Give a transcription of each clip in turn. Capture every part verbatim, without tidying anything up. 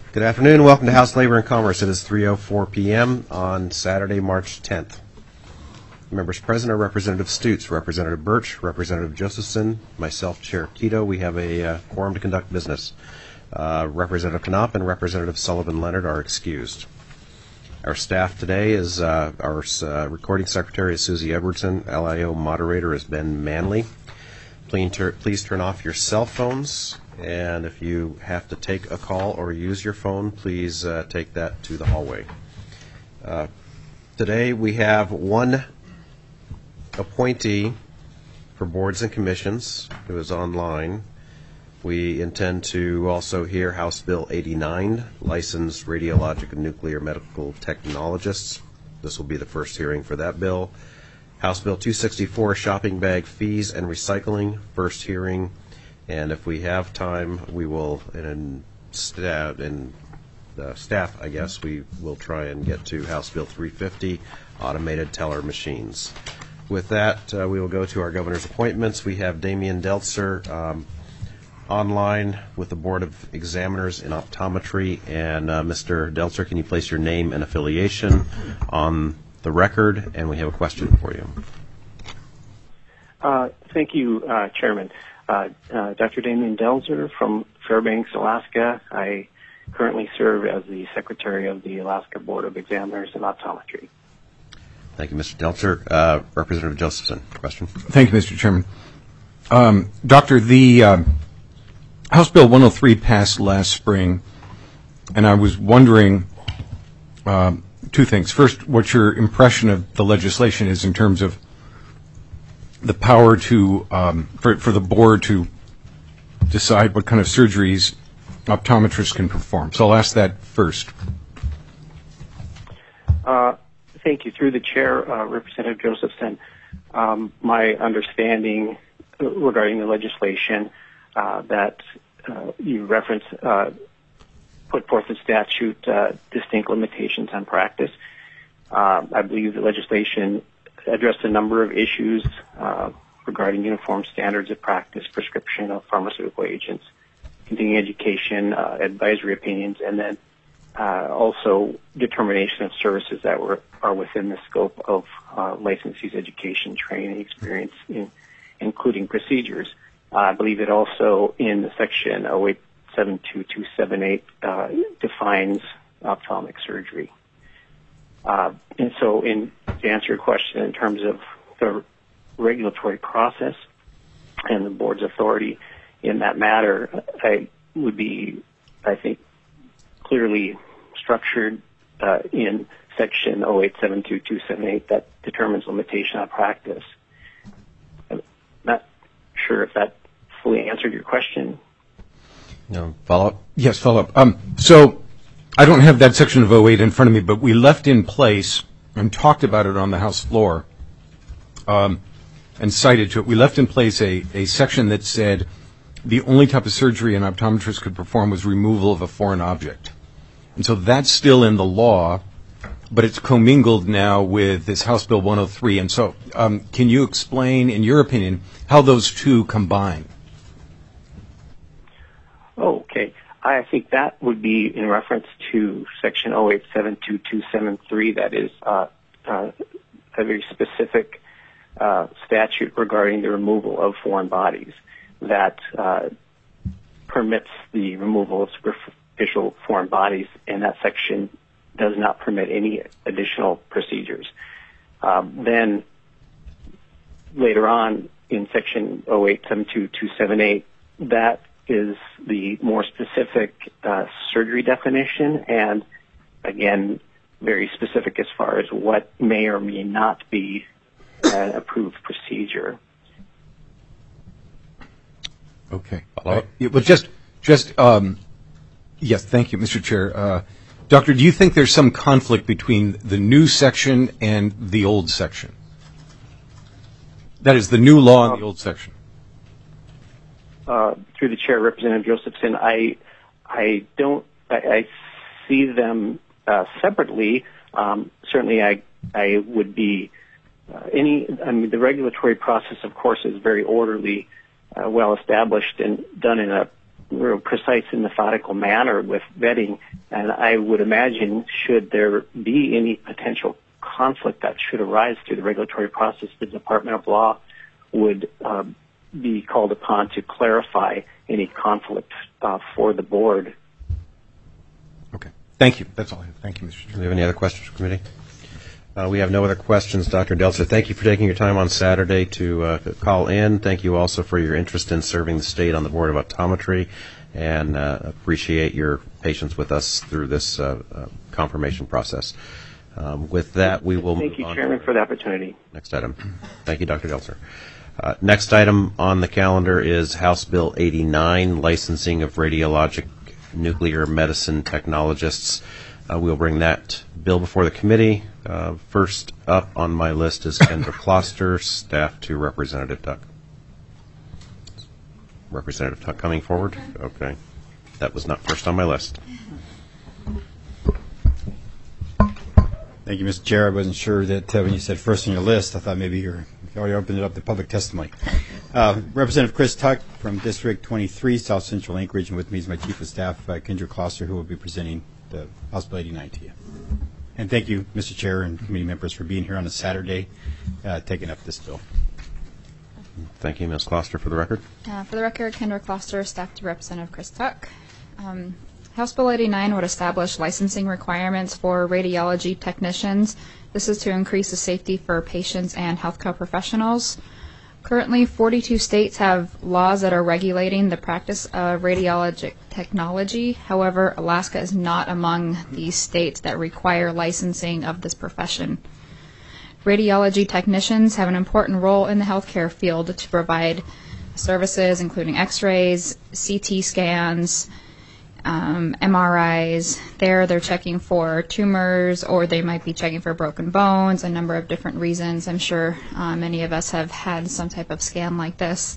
Good afternoon. Welcome to House Labor and Commerce. It is three oh four p.m. on Saturday, March tenth. Members present are Representative Stutes, Representative Birch, Representative Josephson, myself, Chair Quito. We have a uh, quorum to conduct business. Uh, Representative Knopp and Representative Sullivan-Leonard are excused. Our staff today is uh, our uh, recording secretary is Susie Edwardson. L I O moderator is Ben Manley. Please, tur- please turn off your cell phones. And if you have to take a call or use your phone, please uh, take that to the hallway. Uh, today we have one appointee for boards and commissions who is online. We intend to also hear House Bill eighty-nine, Licensed Radiologic and Nuclear Medical Technologists. This will be the first hearing for that bill. House Bill two sixty-four, Shopping Bag Fees and Recycling, first hearing. And if we have time, we will, and staff, and uh, staff, I guess, we will try and get to House Bill three fifty, Automated Teller Machines. With that, uh, we will go to our governor's appointments. We have Damian Deltzer um, online with the Board of Examiners in Optometry. And uh, Mister Deltzer, can you place your name and affiliation on the record? And we have a question for you. Uh, thank you, uh, Chairman. Uh, uh, Doctor Damian Deltzer from Fairbanks, Alaska. I currently serve as the Secretary of the Alaska Board of Examiners in Optometry. Thank you, Mister Deltzer. Uh, Representative Josephson, question. Thank you, Mister Chairman. Um, Doctor, the uh, House Bill one oh three passed last spring, and I was wondering uh, two things. First, what your impression of the legislation is in terms of the power to um, for, for the board to decide what kind of surgeries optometrists can perform. So I'll ask that first. Uh, thank you. Through the chair, uh, Representative Josephson, um, my understanding regarding the legislation uh, that uh, you referenced uh, put forth the statute uh, distinct limitations on practice. Uh, I believe the legislation addressed a number of issues uh, regarding uniform standards of practice, prescription of pharmaceutical agents, continuing education, uh, advisory opinions, and then uh, also determination of services that were are within the scope of uh, licensee's education, training, experience, in, including procedures. Uh, I believe it also in the section oh eight seven two two seven eight uh, defines ophthalmic surgery. Uh, and so in, to answer your question in terms of the regulatory process and the board's authority in that matter, I would be, I think, clearly structured uh, in section oh eight seven two two seven eight that determines limitation on practice. I'm not sure if that fully answered your question. No, follow-up? Yes, follow-up. Um, so I don't have that section of oh eight in front of me, but we left in place and talked about it on the House floor um, and cited to it. We left in place a, a section that said the only type of surgery an optometrist could perform was removal of a foreign object. And so that's still in the law, but it's commingled now with this House Bill one oh three. And so um, can you explain, in your opinion, how those two combine? Oh, okay. I think that would be in reference to section oh eight seven two two seven three. That is uh, uh, a very specific uh, statute regarding the removal of foreign bodies that uh, permits the removal of superficial foreign bodies, and that section does not permit any additional procedures. Um, then later on in section oh eight seven two two seven eight, that is the more specific uh, surgery definition, and again, very specific as far as what may or may not be an approved procedure. Okay. Uh, it was just, just, um, yes, thank you, Mister Chair. Uh, Doctor, do you think there's some conflict between the new section and the old section? That is, the new law and the old section. Uh, through the chair, Representative Josephson, I, I don't, I, I see them uh, separately. Um, certainly, I, I would be uh, any. I mean, the regulatory process, of course, is very orderly, uh, well established, and done in a real precise and methodical manner with vetting. And I would imagine, should there be any potential conflict that should arise through the regulatory process, the Department of Law would uh, be called upon to clarify any conflict uh, for the board. Okay. Thank you. That's all I have. Thank you, Mister Chairman. Do we have any other questions for committee? Uh, we have no other questions. Doctor Delzer, thank you for taking your time on Saturday to uh, call in. Thank you also for your interest in serving the state on the Board of Optometry, and uh, appreciate your patience with us through this uh, uh, confirmation process. Um, with that, we will Thank move you, on Chairman, to for the opportunity. next item. Thank you, Doctor Delzer. Uh, next item on the calendar is House Bill eighty-nine, licensing of radiologic nuclear medicine technologists. Uh, we'll bring that bill before the committee. Uh, first up on my list is Kendra Kloster, staff to Representative Tuck. Representative Tuck coming forward? Okay. That was not first on my list. Thank you, Mister Chair. I wasn't sure that uh, when you said first on your list, I thought maybe you were, you already opened it up to public testimony. Uh, Representative Chris Tuck from District twenty-three, South Central Anchorage, and with me is my Chief of Staff, uh, Kendra Kloster, who will be presenting the House Bill eighty-nine to you. And thank you, Mister Chair and committee members, for being here on a Saturday, uh, taking up this bill. Thank you, Miz Kloster, for the record. Uh, for the record, Kendra Kloster, staff to Representative Chris Tuck. Um, House Bill eighty-nine would establish licensing requirements for radiology technicians. This is to increase the safety for patients and healthcare professionals. Currently, forty-two states have laws that are regulating the practice of radiologic technology. However, Alaska is not among these states that require licensing of this profession. Radiology technicians have an important role in the healthcare field to provide services including x-rays, C T scans, um, M R Is. There they're checking for tumors, or they might be checking for broken bones, a number of different reasons. I'm sure uh, many of us have had some type of scan like this.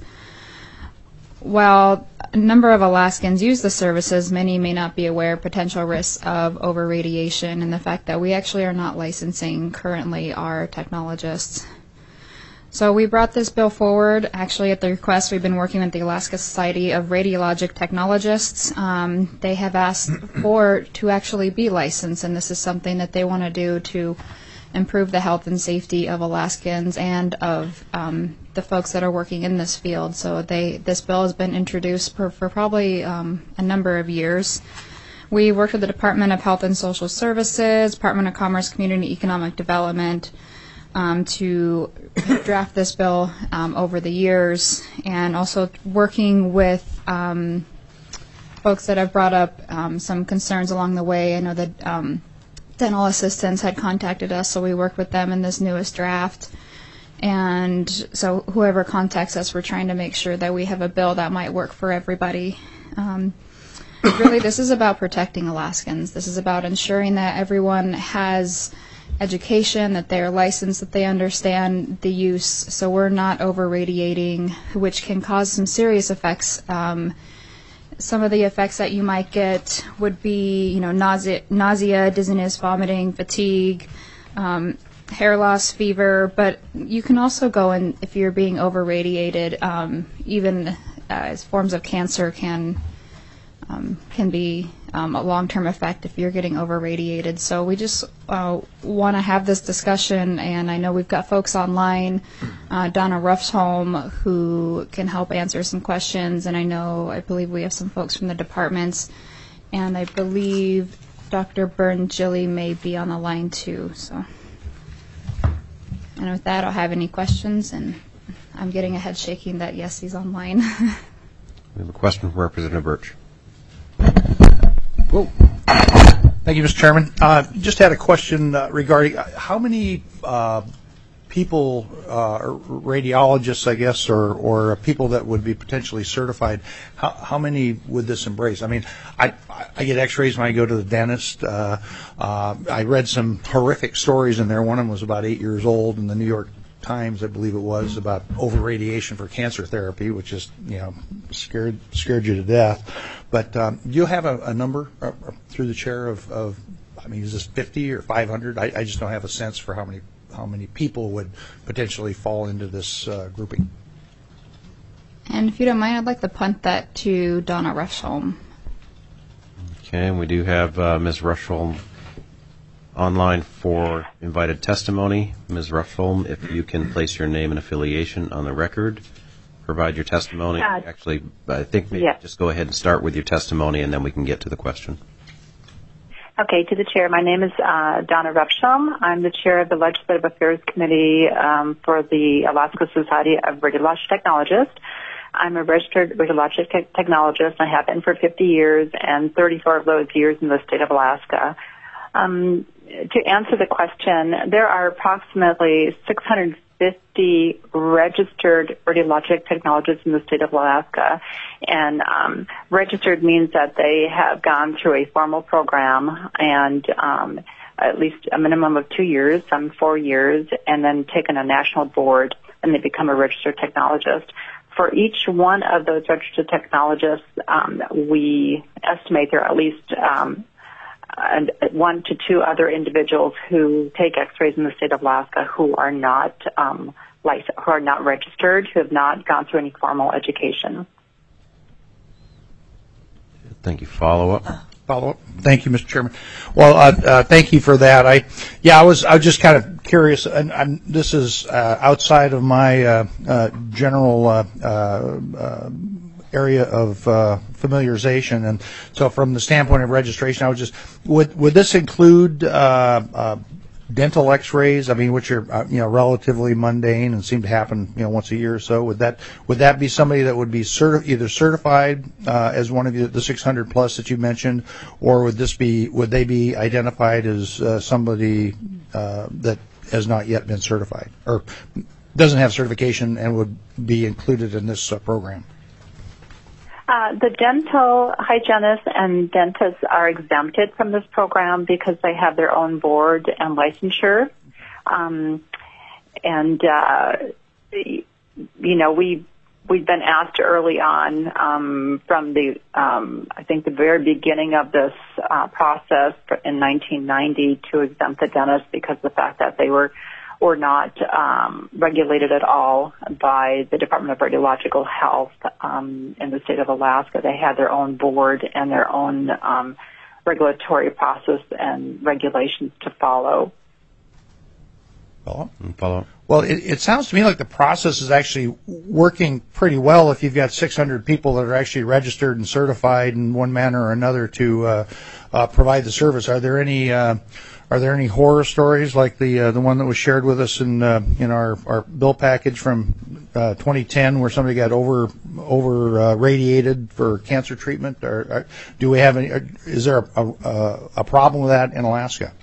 While a number of Alaskans use the services, many may not be aware of potential risks of over-radiation and the fact that we actually are not licensing currently our technologists. So we brought this bill forward. Actually, at the request, we've been working with the Alaska Society of Radiologic Technologists. Um, they have asked for to actually be licensed, and this is something that they want to do to improve the health and safety of Alaskans and of um, the folks that are working in this field. So they, this bill has been introduced for, for probably um, a number of years. We worked with the Department of Health and Social Services, Department of Commerce, Community and Economic Development, Um, to draft this bill um, over the years, and also working with um, folks that have brought up um, some concerns along the way. I know that um, dental assistants had contacted us, so we worked with them in this newest draft. And so whoever contacts us, we're trying to make sure that we have a bill that might work for everybody. Um, really, this is about protecting Alaskans. This is about ensuring that everyone has education, that they're licensed, that they understand the use, so we're not over-radiating, which can cause some serious effects. Um, some of the effects that you might get would be, you know, nausea, nausea dizziness, vomiting, fatigue, um, hair loss, fever, but you can also go in, if you're being over-radiated, um, even uh, as forms of cancer can um, can be Um, a long-term effect if you're getting over-radiated. So we just uh, want to have this discussion, and I know we've got folks online, uh, Donna Ruffsholm, who can help answer some questions, and I know, I believe we have some folks from the departments, and I believe Doctor Byrne-Gilly may be on the line too. So, and with that, I'll have any questions, and I'm getting a head shaking that yes, he's online. We have a question from Representative Birch. Whoa. Thank you, Mister Chairman. Uh, just had a question uh, regarding uh, how many uh, people, uh, radiologists, I guess, or, or people that would be potentially certified, how, how many would this embrace? I mean, I, I get x-rays when I go to the dentist. Uh, uh, I read some horrific stories in there. One of them was about eight years old in the New York Times, I believe it was, about over-radiation for cancer therapy, which just, you know, scared scared you to death. But um, do you have a, a number uh, through the chair of, of, I mean, is this fifty or five hundred? I, I just don't have a sense for how many how many people would potentially fall into this uh, grouping. And if you don't mind, I'd like to punt that to Donna Rushholm. Okay, and we do have uh, Miz Rushholm online for invited testimony. Miz Rushholm, if you can place your name and affiliation on the record, provide your testimony. Uh, Actually, I think maybe yeah. just go ahead and start with your testimony, and then we can get to the question. Okay, to the chair, my name is uh, Donna Rushholm. I'm the chair of the Legislative Affairs Committee um, for the Alaska Society of Radiologic Technologists. I'm a registered radiologic te- technologist. I have been for fifty years, and thirty-four of those years in the state of Alaska. Um, to answer the question, there are approximately six hundred fifty registered radiologic technologists in the state of Alaska, and um, registered means that they have gone through a formal program and um, at least a minimum of two years, some four years, and then taken a national board, and they become a registered technologist. For each one of those registered technologists, um, we estimate there are at least um, and one to two other individuals who take X-rays in the state of Alaska who are not um, licensed, who are not registered, who have not gone through any formal education. Thank you. Follow up. Follow up. Thank you, Mister Chairman. Well, uh, uh, thank you for that. I, yeah, I was, I was just kind of curious, and, and this is uh, outside of my uh, uh, general uh, uh, uh, area of uh, familiarization, and so from the standpoint of registration, I was just, would would this include uh, uh, dental X-rays? I mean, which are uh, you know relatively mundane and seem to happen you know once a year or so. Would that would that be somebody that would be certi- either certified uh, as one of the, the six hundred plus that you mentioned, or would this be would they be identified as uh, somebody uh, that has not yet been certified or doesn't have certification and would be included in this uh, program? Uh, the dental hygienists and dentists are exempted from this program because they have their own board and licensure. Um, and, uh, you know, we, we've been asked early on um, from the, um, I think, the very beginning of this uh, process in nineteen ninety to exempt the dentists because of the fact that they were were not um, regulated at all by the Department of Radiological Health um, in the state of Alaska. They had their own board and their own um, regulatory process and regulations to follow. Follow up. Follow up. Well, it, it sounds to me like the process is actually working pretty well if you've got six hundred people that are actually registered and certified in one manner or another to uh, uh, provide the service. Are there any uh, Are there any horror stories like the uh, the one that was shared with us in uh, in our, our bill package from uh, twenty ten, where somebody got over over uh, radiated for cancer treatment? Or, or do we have any? Is there a, a, a problem with that in Alaska?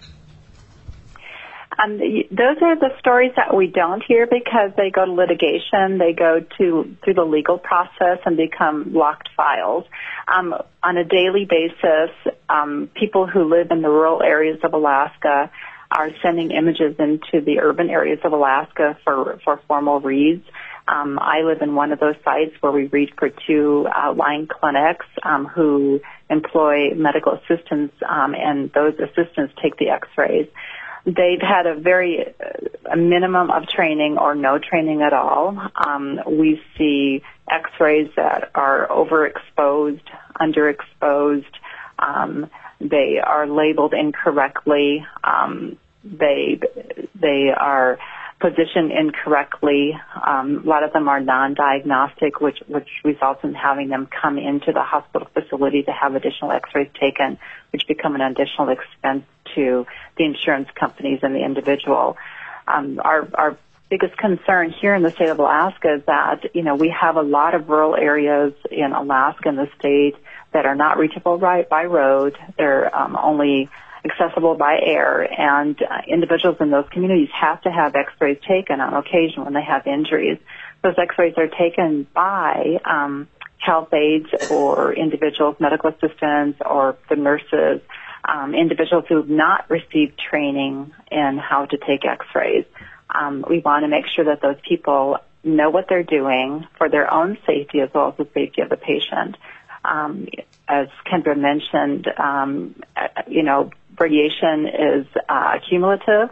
Um, those are the stories that we don't hear because they go to litigation. They go to through the legal process and become locked files. Um, on a daily basis, um, people who live in the rural areas of Alaska are sending images into the urban areas of Alaska for, for formal reads. Um, I live in one of those sites where we read for two uh, line clinics um, who employ medical assistants, um, and those assistants take the X-rays. They've had a very a minimum of training or no training at all. Um, we see X-rays that are overexposed, underexposed. Um, they are labeled incorrectly. Um, they they are positioned incorrectly. Um, a lot of them are non-diagnostic, which which results in having them come into the hospital facility to have additional X-rays taken, which become an additional expense to the insurance companies and the individual. Um, our, our biggest concern here in the state of Alaska is that, you know, we have a lot of rural areas in Alaska and the state that are not reachable right by road. They're um, only accessible by air, and uh, individuals in those communities have to have X-rays taken on occasion when they have injuries. Those X-rays are taken by um, health aides or individuals, medical assistants, or the nurses, um, individuals who have not received training in how to take X-rays. Um, we want to make sure that those people know what they're doing for their own safety as well as the safety of the patient. Um, as Kendra mentioned, um, you know, radiation is uh, cumulative.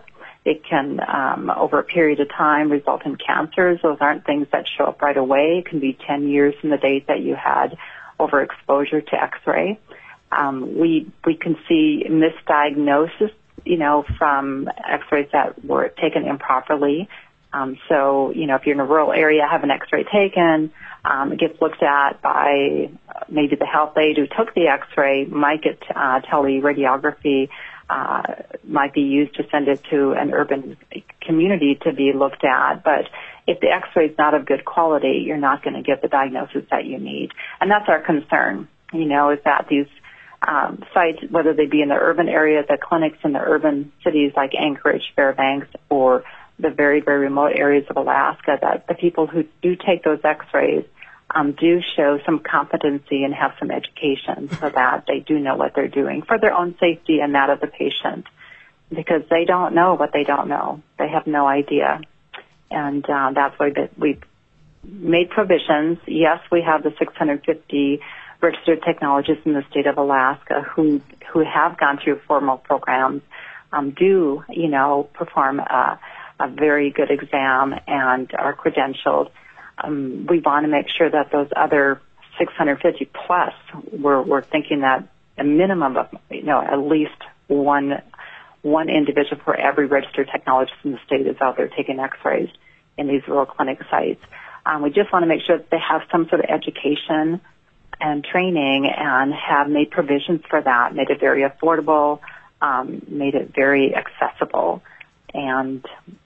It can, um, over a period of time, result in cancers. Those aren't things that show up right away. It can be ten years from the date that you had overexposure to X-ray. Um, we we can see misdiagnosis, you know, from X-rays that were taken improperly. Um, so, you know, if you're in a rural area, have an X-ray taken, um, it gets looked at by maybe the health aide who took the X-ray, might get uh, teleradiography, uh, might be used to send it to an urban community to be looked at. But if the X-ray is not of good quality, you're not going to get the diagnosis that you need. And that's our concern, you know, is that these um, sites, whether they be in the urban area, the clinics in the urban cities like Anchorage, Fairbanks, or the very, very remote areas of Alaska, that the people who do take those X-rays um, do show some competency and have some education so that they do know what they're doing for their own safety and that of the patient, because they don't know what they don't know. They have no idea. And uh, that's why we've made provisions. Yes, we have the six hundred fifty registered technologists in the state of Alaska who who have gone through formal programs, um, do, you know, perform a, a very good exam and are credentialed. Um, we want to make sure that those other six hundred fifty plus, we're, we're thinking that a minimum of, you know, at least one one individual for every registered technologist in the state is out there taking X-rays in these rural clinic sites. Um, we just want to make sure that they have some sort of education and training and have made provisions for that, made it very affordable, um, made it very accessible, and,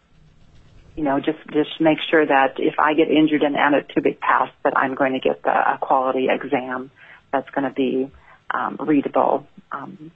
you know, just, just make sure that if I get injured in anatomic pass, that I'm going to get the, a quality exam that's going to be um, readable, um,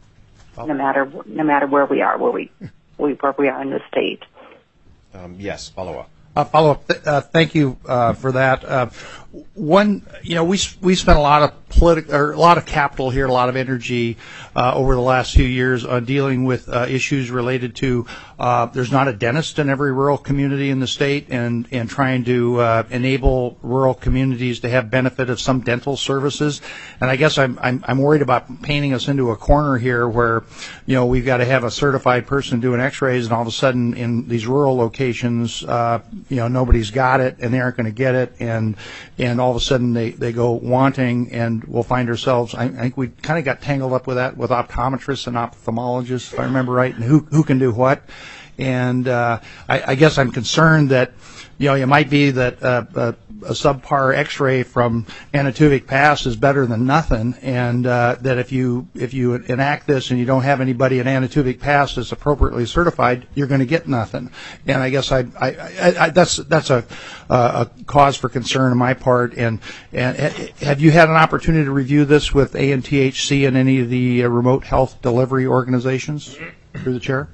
no matter no matter where we are, where we, we where we are in the state. Um, yes, follow up. Uh, follow up. Th- uh, thank you uh, for that. Uh, one, you know, we we spent a lot of political or a lot of capital here, a lot of energy uh, over the last few years on dealing with uh, issues related to uh, there's not a dentist in every rural community in the state, and and trying to uh, enable rural communities to have benefit of some dental services. And I guess I'm I'm I'm worried about painting us into a corner here where, you know, we've got to have a certified person doing X-rays, and all of a sudden in these rural locations, uh, you know, nobody's got it and they aren't going to get it, and and all of a sudden they, they go wanting, and we'll find ourselves, I, I think we kind of got tangled up with that with optometrists and ophthalmologists, if I remember right, and who who can do what. And uh, I, I guess I'm concerned that, you know, it might be that uh, a, a subpar X-ray from Anatovik Pass is better than nothing, and uh, that if you if you enact this and you don't have anybody at Anatovik Pass that's appropriately certified, you're going to get nothing. And I guess I, I, I, I that's that's a uh, a cause for concern on my part. And and have you had an opportunity to review this with A N T H C and any of the uh, remote health delivery organizations? Through the chair.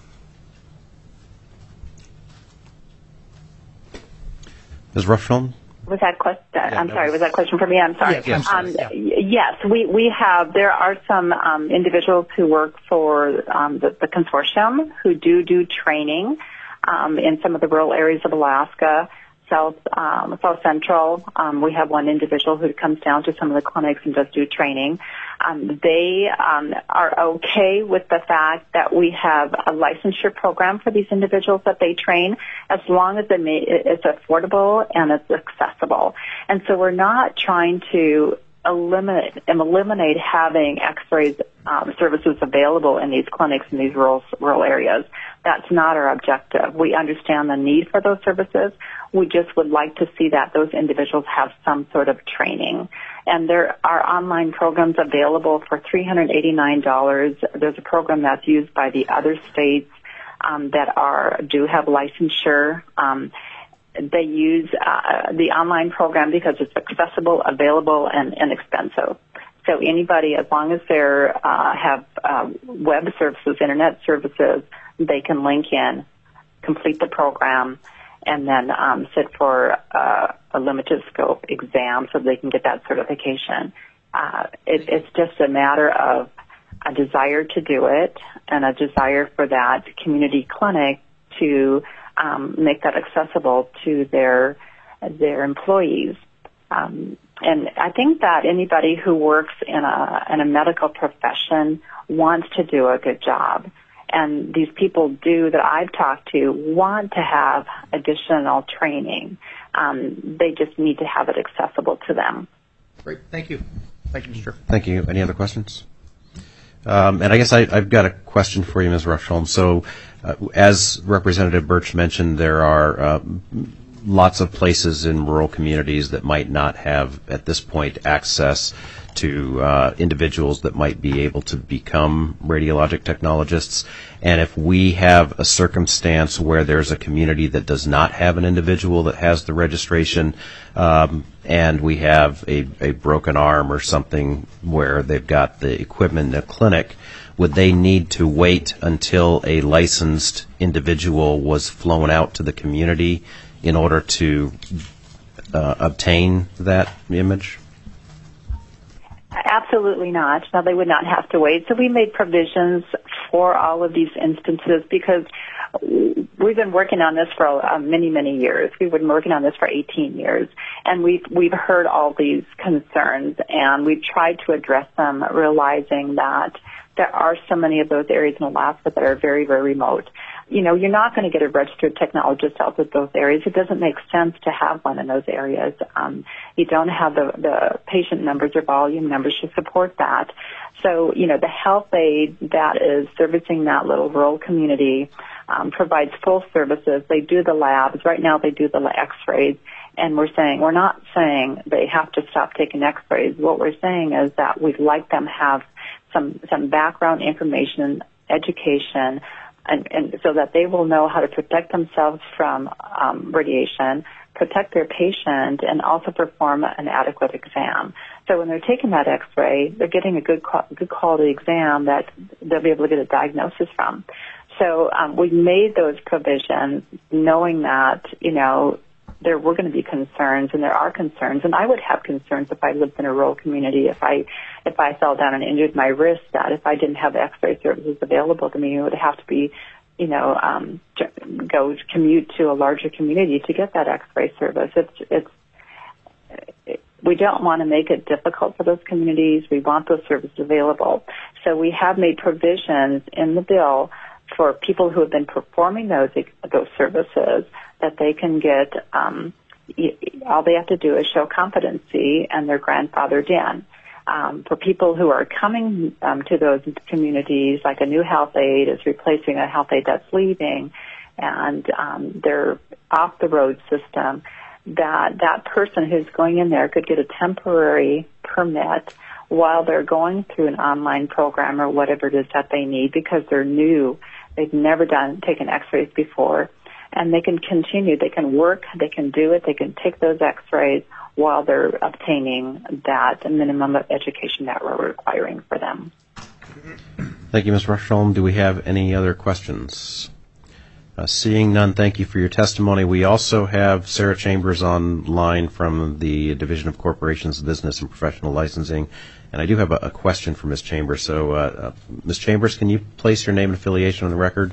Miz Ruffstrom? Was that question? I'm sorry. Was that question for me? I'm sorry. Yes, yes, um, yeah. yes we, we have. There are some um, individuals who work for um, the, the consortium who do do training um, in some of the rural areas of Alaska, South um, South Central. Um, we have one individual who comes down to some of the clinics and does do training. Um, they um, are okay with the fact that we have a licensure program for these individuals that they train, as long as it may, it's affordable and it's accessible. And so we're not trying to eliminate eliminate having X-rays um, services available in these clinics in these rural rural areas. That's not our objective. We understand the need for those services. We just would like to see that those individuals have some sort of training. And there are online programs available for three hundred eighty-nine dollars. There's a program that's used by the other states um, that are do have licensure. Um, they use uh, the online program because it's accessible, available, and inexpensive. So anybody, as long as they uh, have uh, web services, internet services, they can link in, complete the program, and then um, sit for uh, a limited scope exam so they can get that certification. Uh, it, it's just a matter of a desire to do it and a desire for that community clinic to um, make that accessible to their their employees. Um, and I think that anybody who works in a in a medical profession wants to do a good job. and these people do that I've talked to want to have additional training. Um, they just need to have it accessible to them. Great. Thank you. Thank you, Mister Chair. Thank you. Any other questions? Um, and I guess I, I've got a question for you, Miz Rushholm. So, uh, as Representative Birch mentioned, there are uh, lots of places in rural communities that might not have, at this point, access to uh, individuals that might be able to become radiologic technologists. And if we have a circumstance where there's a community that does not have an individual that has the registration, um, and we have a, a broken arm or something where they've got the equipment in a clinic, would they need to wait until a licensed individual was flown out to the community in order to uh, obtain that image? Absolutely not. No, they would not have to wait. So we made provisions for all of these instances because we've been working on this for uh, many, many years. We've been working on this for eighteen years, and we've we've heard all these concerns, and we've tried to address them, realizing that there are so many of those areas in Alaska that are very, very remote. You know, you're not going to get a registered technologist out of those areas. It doesn't make sense to have one in those areas. Um, you don't have the, the patient numbers or volume numbers to support that. So, you know, the health aid that is servicing that little rural community um, provides full services. They do the labs. Right now they do the x-rays. And we're saying, we're not saying they have to stop taking x-rays. What we're saying is that we'd like them to have some, some background information, education, And, and so that they will know how to protect themselves from um, radiation, protect their patient, and also perform an adequate exam. So when they're taking that x-ray, they're getting a good good quality exam that they'll be able to get a diagnosis from. So um, we made those provisions knowing that, you know, there were going to be concerns, and there are concerns, and I would have concerns if I lived in a rural community, if I if I fell down and injured my wrist, that if I didn't have x-ray services available to me, it would have to be, you know, um, go commute to a larger community to get that x-ray service. It's, it's, it, we don't want to make it difficult for those communities. We want those services available. So we have made provisions in the bill for people who have been performing those those services that they can get, um, all they have to do is show competency and they're grandfathered in. Um, for people who are coming um, to those communities, like a new health aide is replacing a health aide that's leaving, and um, they're off the road system, that that person who's going in there could get a temporary permit while they're going through an online program or whatever it is that they need, because they're new. They've never done taken x-rays before, and they can continue. They can work. They can do it. They can take those x-rays while they're obtaining that minimum of education that we're requiring for them. Thank you, Miz Rushholm. Do we have any other questions? Uh, seeing none, thank you for your testimony. We also have Sarah Chambers online from the Division of Corporations, Business, and Professional Licensing. And I do have a, a question for Miz Chambers. So, uh, uh, Miz Chambers, can you place your name and affiliation on the record?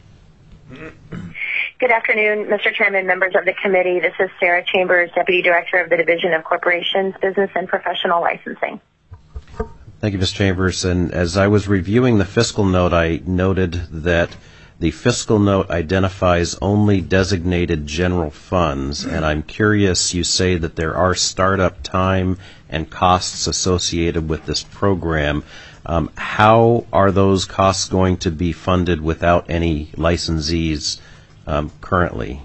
Good afternoon, Mister Chairman, members of the committee. This is Sarah Chambers, Deputy Director of the Division of Corporations, Business, and Professional Licensing. Thank you, Miz Chambers. And as I was reviewing the fiscal note, I noted that the fiscal note identifies only designated general funds, and I'm curious, you say that there are startup time and costs associated with this program. Um, how are those costs going to be funded without any licensees um, currently?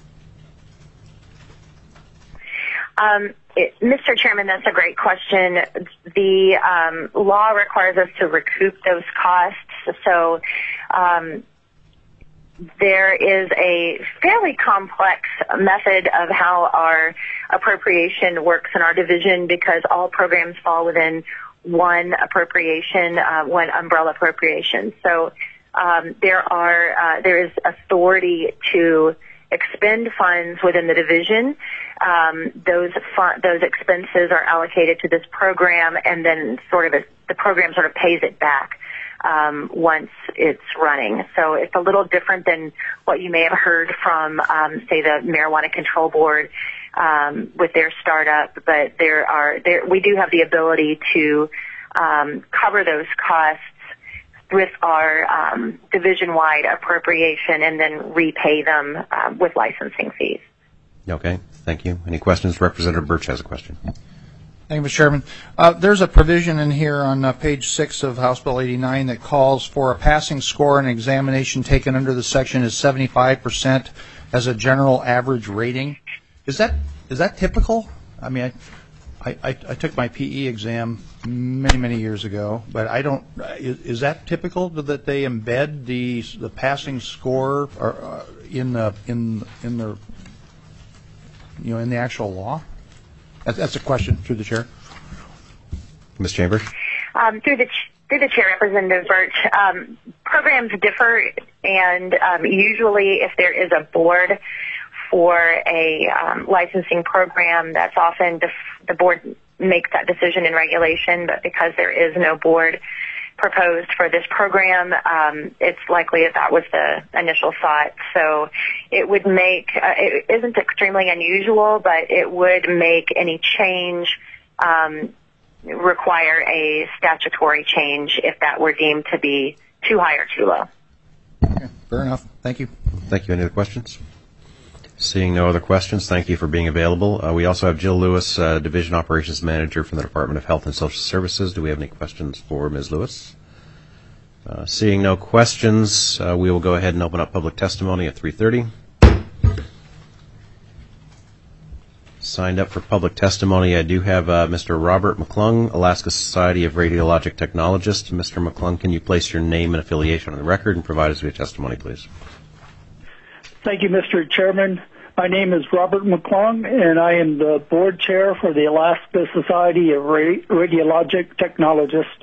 Um, it, Mister Chairman, that's a great question. The um, law requires us to recoup those costs, so um, there is a fairly complex method of how our appropriation works in our division, because all programs fall within one appropriation, uh, one umbrella appropriation. So um, there are uh, there is authority to expend funds within the division. Um, those fun- those expenses are allocated to this program, and then sort of a, the program sort of pays it back um, once it's running. So it's a little different than what you may have heard from, um, say, the Marijuana Control Board um, with their startup. But there are there we do have the ability to um, cover those costs with our um, division-wide appropriation and then repay them uh, with licensing fees. Okay, thank you. Any questions? Representative Birch has a question. Thank you, Mister Chairman. Uh, there's a provision in here on uh, page six of House Bill eighty-nine that calls for a passing score in an examination taken under the section is seventy-five percent as a general average rating. Is that is that typical? I mean, I, I, I took my P E exam many, many years ago, but I don't. Is, is that typical that they embed the the passing score or, uh, in the in in the you know in the actual law? That's, that's a question through the chair. Miz Chambers. Um, through the through the chair, Representative Birch, um, programs differ, and um, usually, if there is a board for a um, licensing program, that's often def- the board makes that decision in regulation. But because there is no board proposed for this program, um, it's likely that that was the initial thought. So it would make, uh, it isn't extremely unusual, but it would make any change um, require a statutory change if that were deemed to be too high or too low. Okay, fair enough. Thank you. Thank you. Any other questions? Seeing no other questions, thank you for being available. Uh, we also have Jill Lewis, uh, Division Operations Manager from the Department of Health and Social Services. Do we have any questions for Miz Lewis? Uh, seeing no questions, uh, we will go ahead and open up public testimony at three thirty. Signed up for public testimony, I do have uh, Mister Robert McClung, Alaska Society of Radiologic Technologists. Mister McClung, can you place your name and affiliation on the record and provide us with your testimony, please? Thank you, Mister Chairman. My name is Robert McClung, and I am the board chair for the Alaska Society of Radi- Radiologic Technologists.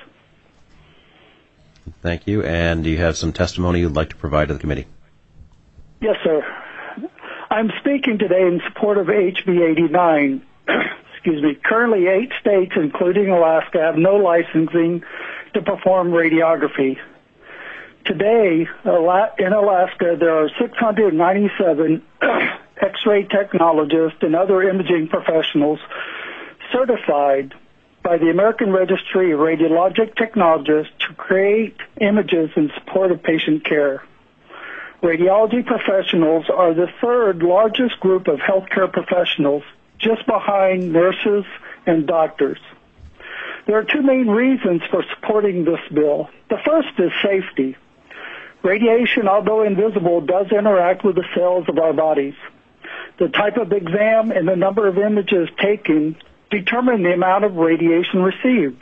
Thank you. And do you have some testimony you'd like to provide to the committee? Yes, sir. I'm speaking today in support of H B eighty-nine. Excuse me. Currently, eight states, including Alaska, have no licensing to perform radiography. Today, in Alaska, there are six hundred ninety-seven X-ray technologists and other imaging professionals certified by the American Registry of Radiologic Technologists to create images in support of patient care. Radiology professionals are the third largest group of healthcare professionals, just behind nurses and doctors. There are two main reasons for supporting this bill. The first is safety. Radiation, although invisible, does interact with the cells of our bodies. The type of exam and the number of images taken determine the amount of radiation received.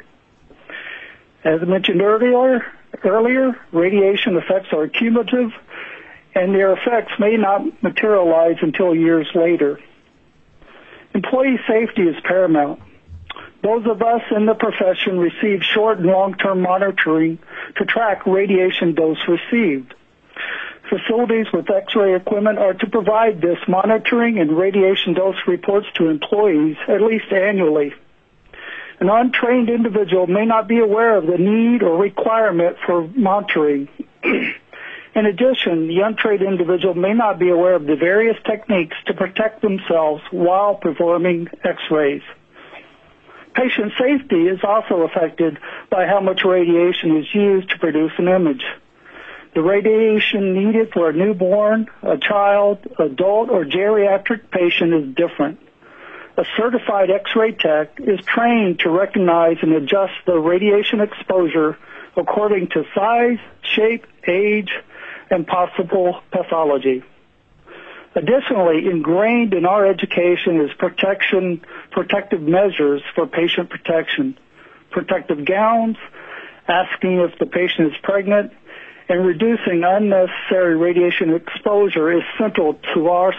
As mentioned earlier, earlier, radiation effects are cumulative, and their effects may not materialize until years later. Employee safety is paramount. Those of us in the profession receive short and long-term monitoring to track radiation dose received. Facilities with X-ray equipment are to provide this monitoring and radiation dose reports to employees at least annually. An untrained individual may not be aware of the need or requirement for monitoring. In addition, the untrained individual may not be aware of the various techniques to protect themselves while performing X-rays. Patient safety is also affected by how much radiation is used to produce an image. The radiation needed for a newborn, a child, adult, or geriatric patient is different. A certified X-ray tech is trained to recognize and adjust the radiation exposure according to size, shape, age, and possible pathology. Additionally, ingrained in our education is protection, protective measures for patient protection, protective gowns, asking if the patient is pregnant, and reducing unnecessary radiation exposure is central to our,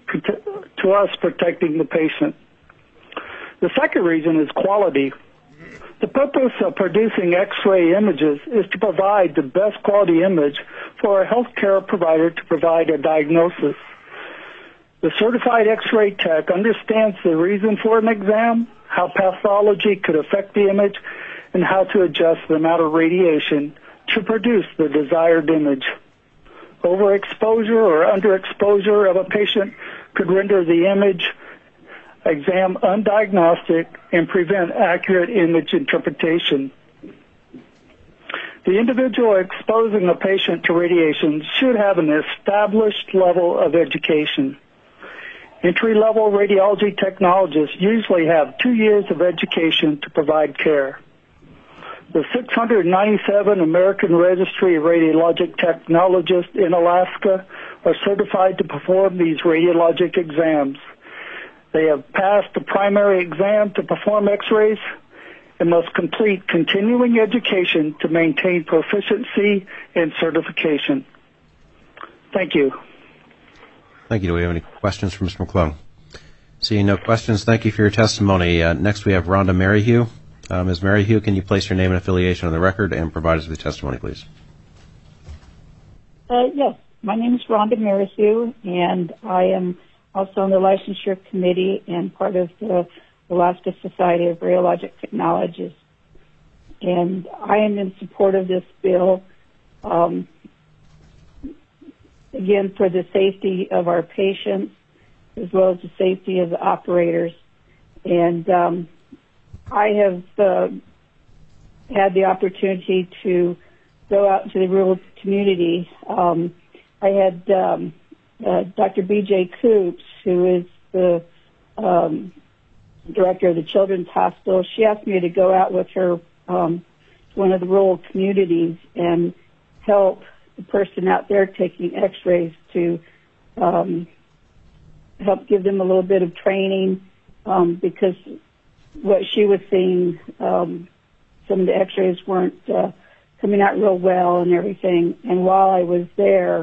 to us protecting the patient. The second reason is quality. The purpose of producing X-ray images is to provide the best quality image for a healthcare provider to provide a diagnosis. The certified X-ray tech understands the reason for an exam, how pathology could affect the image, and how to adjust the amount of radiation to produce the desired image. Overexposure or underexposure of a patient could render the image exam undiagnostic and prevent accurate image interpretation. The The individual exposing a patient to radiation should have an established level of education. Entry-level radiology technologists usually have two years of education to provide care. The six hundred ninety-seven American Registry of Radiologic Technologists in Alaska are certified to perform these radiologic exams. They have passed the primary exam to perform x-rays and must complete continuing education to maintain proficiency and certification. Thank you. Thank you. Do we have any questions for Mister McClung? Seeing no questions, thank you for your testimony. Uh, next we have Rhonda Maryhugh. Uh, Miz Maryhugh, can you place your name and affiliation on the record and provide us with the testimony, please? Uh, yes, my name is Rhonda Maryhugh, and I am also on the licensure committee and part of the Alaska Society of Radiologic Technologists. And I am in support of this bill, um, again, for the safety of our patients as well as the safety of the operators. And um, I have uh, had the opportunity to go out into the rural community. Um, I had um, uh, Doctor B J Coops, who is the um, director of the Children's Hospital. She asked me to go out with her um, to one of the rural communities and help the person out there taking x-rays to um, help give them a little bit of training um, because what she was seeing, um, some of the x-rays weren't uh, coming out real well and everything. And while I was there,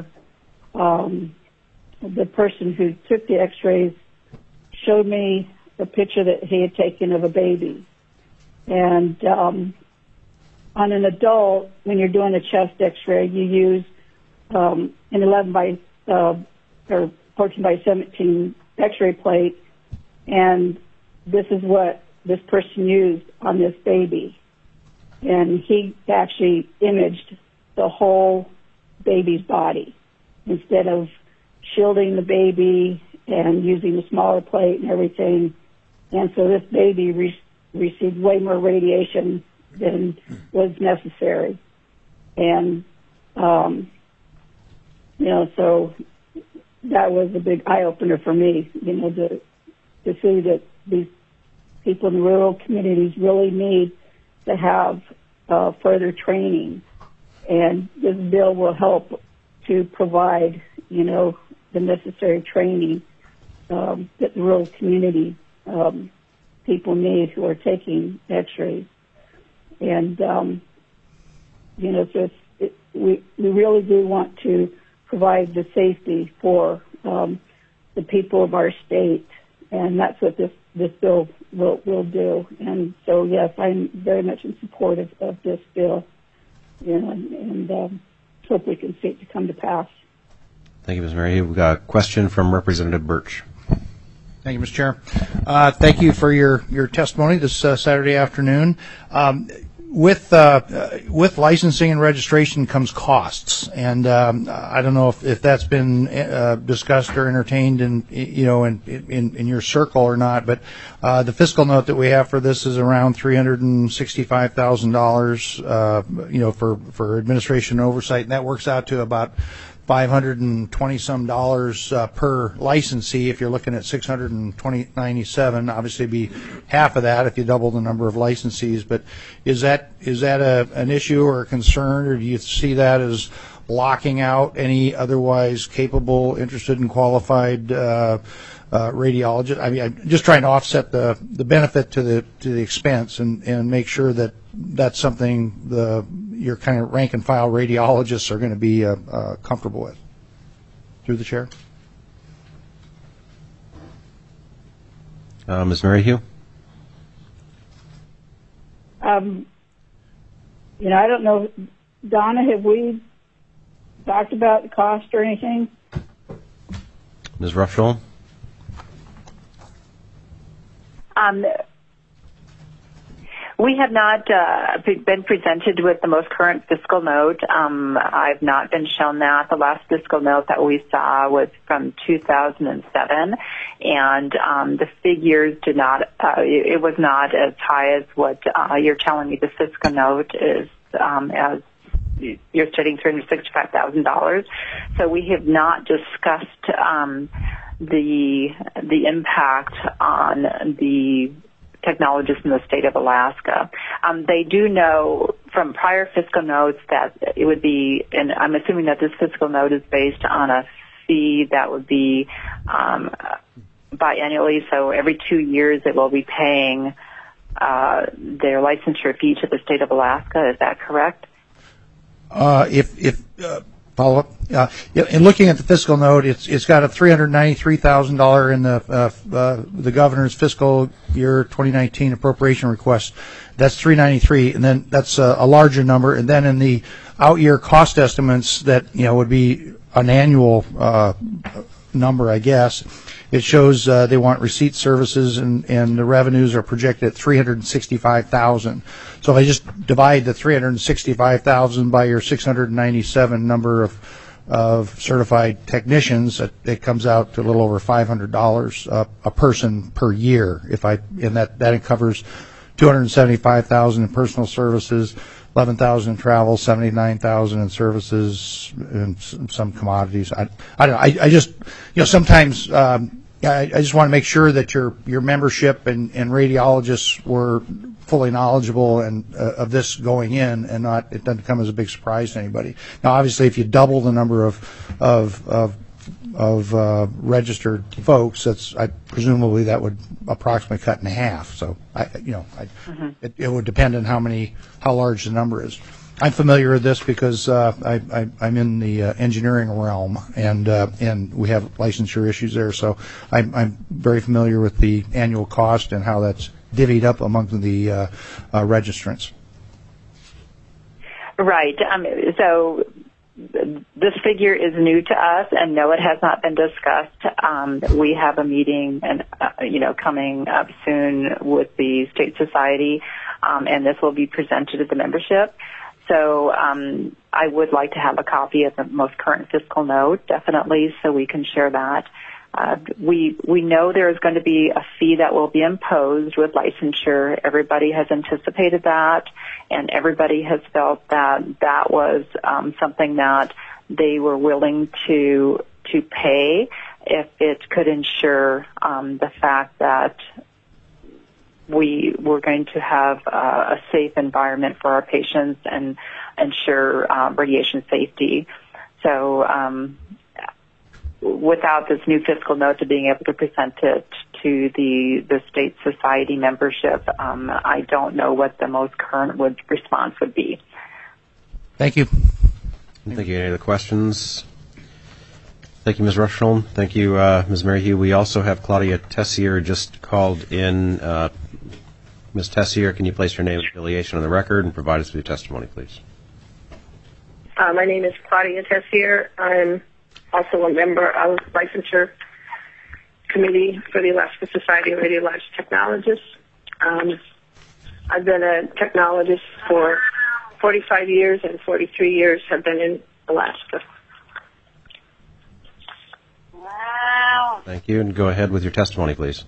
um, the person who took the x-rays showed me a picture that he had taken of a baby. And um, on an adult, when you're doing a chest x-ray, you use um, an eleven by uh, or fourteen by seventeen x-ray plate, and this is what this person used on this baby. And he actually imaged the whole baby's body instead of shielding the baby and using the smaller plate and everything. And so this baby re- received way more radiation than was necessary. And, um, you know, so that was a big eye-opener for me, you know, to, to see that these people in the rural communities really need to have uh, further training. And this bill will help to provide, you know, the necessary training um, that the rural community um, people need who are taking x-rays. And, um, you know, so it's, it, we, we really do want to provide the safety for um, the people of our state, and that's what this, this bill will, will do. And so, yes, I'm very much in support of, of this bill, you know, and, and um, hope we can see it to come to pass. Thank you, Miz Mary. We've got a question from Representative Birch. Thank you, Mister Chair. Uh, thank you for your, your testimony this uh, Saturday afternoon. Um, with uh, uh, with licensing and registration comes costs, and um, I don't know if, if that's been uh, discussed or entertained in you know in in, in your circle or not. But uh, the fiscal note that we have for this is around three hundred and sixty-five thousand uh, dollars, you know, for for administration and oversight, and that works out to about five hundred and twenty some dollars uh, per licensee. If you're looking at six hundred and twenty ninety-seven, obviously it'd be half of that if you double the number of licensees. But is that is that a, an issue or a concern, or do you see that as locking out any otherwise capable, interested, and qualified uh, uh, radiologist? I mean, I'm just trying to offset the the benefit to the to the expense and and make sure that that's something the your kind of rank and file radiologists are going to be uh, uh, comfortable with. Through the chair. Uh, Miz Maryhugh? Um, you know, I don't know, Donna, have we talked about the cost or anything? Miz Ruffscholl? Um, We have not uh, been presented with the most current fiscal note. Um, I've not been shown that. The last fiscal note that we saw was from two thousand seven, and um, the figures did not, uh, it was not as high as what uh, you're telling me the fiscal note is um, as you're stating three hundred sixty-five thousand dollars. So we have not discussed um, the the impact on the technologists in the state of Alaska. Um, they do know from prior fiscal notes that it would be, and I'm assuming that this fiscal note is based on a fee that would be um, biannually, so every two years it will be paying uh, their licensure fee to the state of Alaska. Is that correct? Uh, if if uh, follow up, uh, in looking at the fiscal note, it's it's got a three hundred ninety-three thousand dollars in the uh, uh, the governor's fiscal year twenty nineteen appropriation request. That's three ninety-three, and then that's a, a larger number. And then in the out year cost estimates, that you know would be an annual uh, number, I guess. It shows uh, they want receipt services, and, and the revenues are projected at three hundred sixty-five thousand dollars. So if I just divide the three hundred sixty-five thousand dollars by your six hundred ninety-seven number of of certified technicians, it, it comes out to a little over five hundred dollars uh, a person per year. If I and that that covers two hundred seventy-five thousand dollars in personal services, eleven thousand dollars in travel, seventy-nine thousand dollars in services, and some commodities. I, I don't know. I, I just, you know, sometimes um, I, I just want to make sure that your your membership and, and radiologists were fully knowledgeable and uh, of this going in, and not it doesn't come as a big surprise to anybody. Now, obviously, if you double the number of of of of uh, registered folks, that's I, presumably that would approximately cut in half. So I, you know, I, mm-hmm. it, it would depend on how many, how large the number is. I'm familiar with this because uh, I, I, I'm in the uh, engineering realm, and uh, and we have licensure issues there. So I'm, I'm very familiar with the annual cost and how that's divvied up among the uh, uh, registrants. Right. Um, so. This figure is new to us, and no, it has not been discussed. Um, we have a meeting, and uh, you know, coming up soon with the state society, um, and this will be presented to the membership. So um, I would like to have a copy of the most current fiscal note, definitely, so we can share that. Uh, we we know there is going to be a fee that will be imposed with licensure. Everybody has anticipated that, and everybody has felt that that was um, something that they were willing to to pay if it could ensure um, the fact that we were going to have uh, a safe environment for our patients and ensure uh, radiation safety. So. Um, without this new fiscal note to being able to present it to the the state society membership, um, I don't know what the most current would, response would be. Thank you. Thank you. Any other questions? Thank you, Miz Rushholm. Thank you, uh, Miz Merrihew. We also have Claudia Tessier just called in. Uh, Miz Tessier, can you place your name and affiliation on the record and provide us with your testimony, please? Uh, my name is Claudia Tessier. I'm also a member of the licensure committee for the Alaska Society of Radiologic Technologists. Um, I've been a technologist for forty-five years, and forty-three years have been in Alaska. Wow. Thank you, and go ahead with your testimony, please.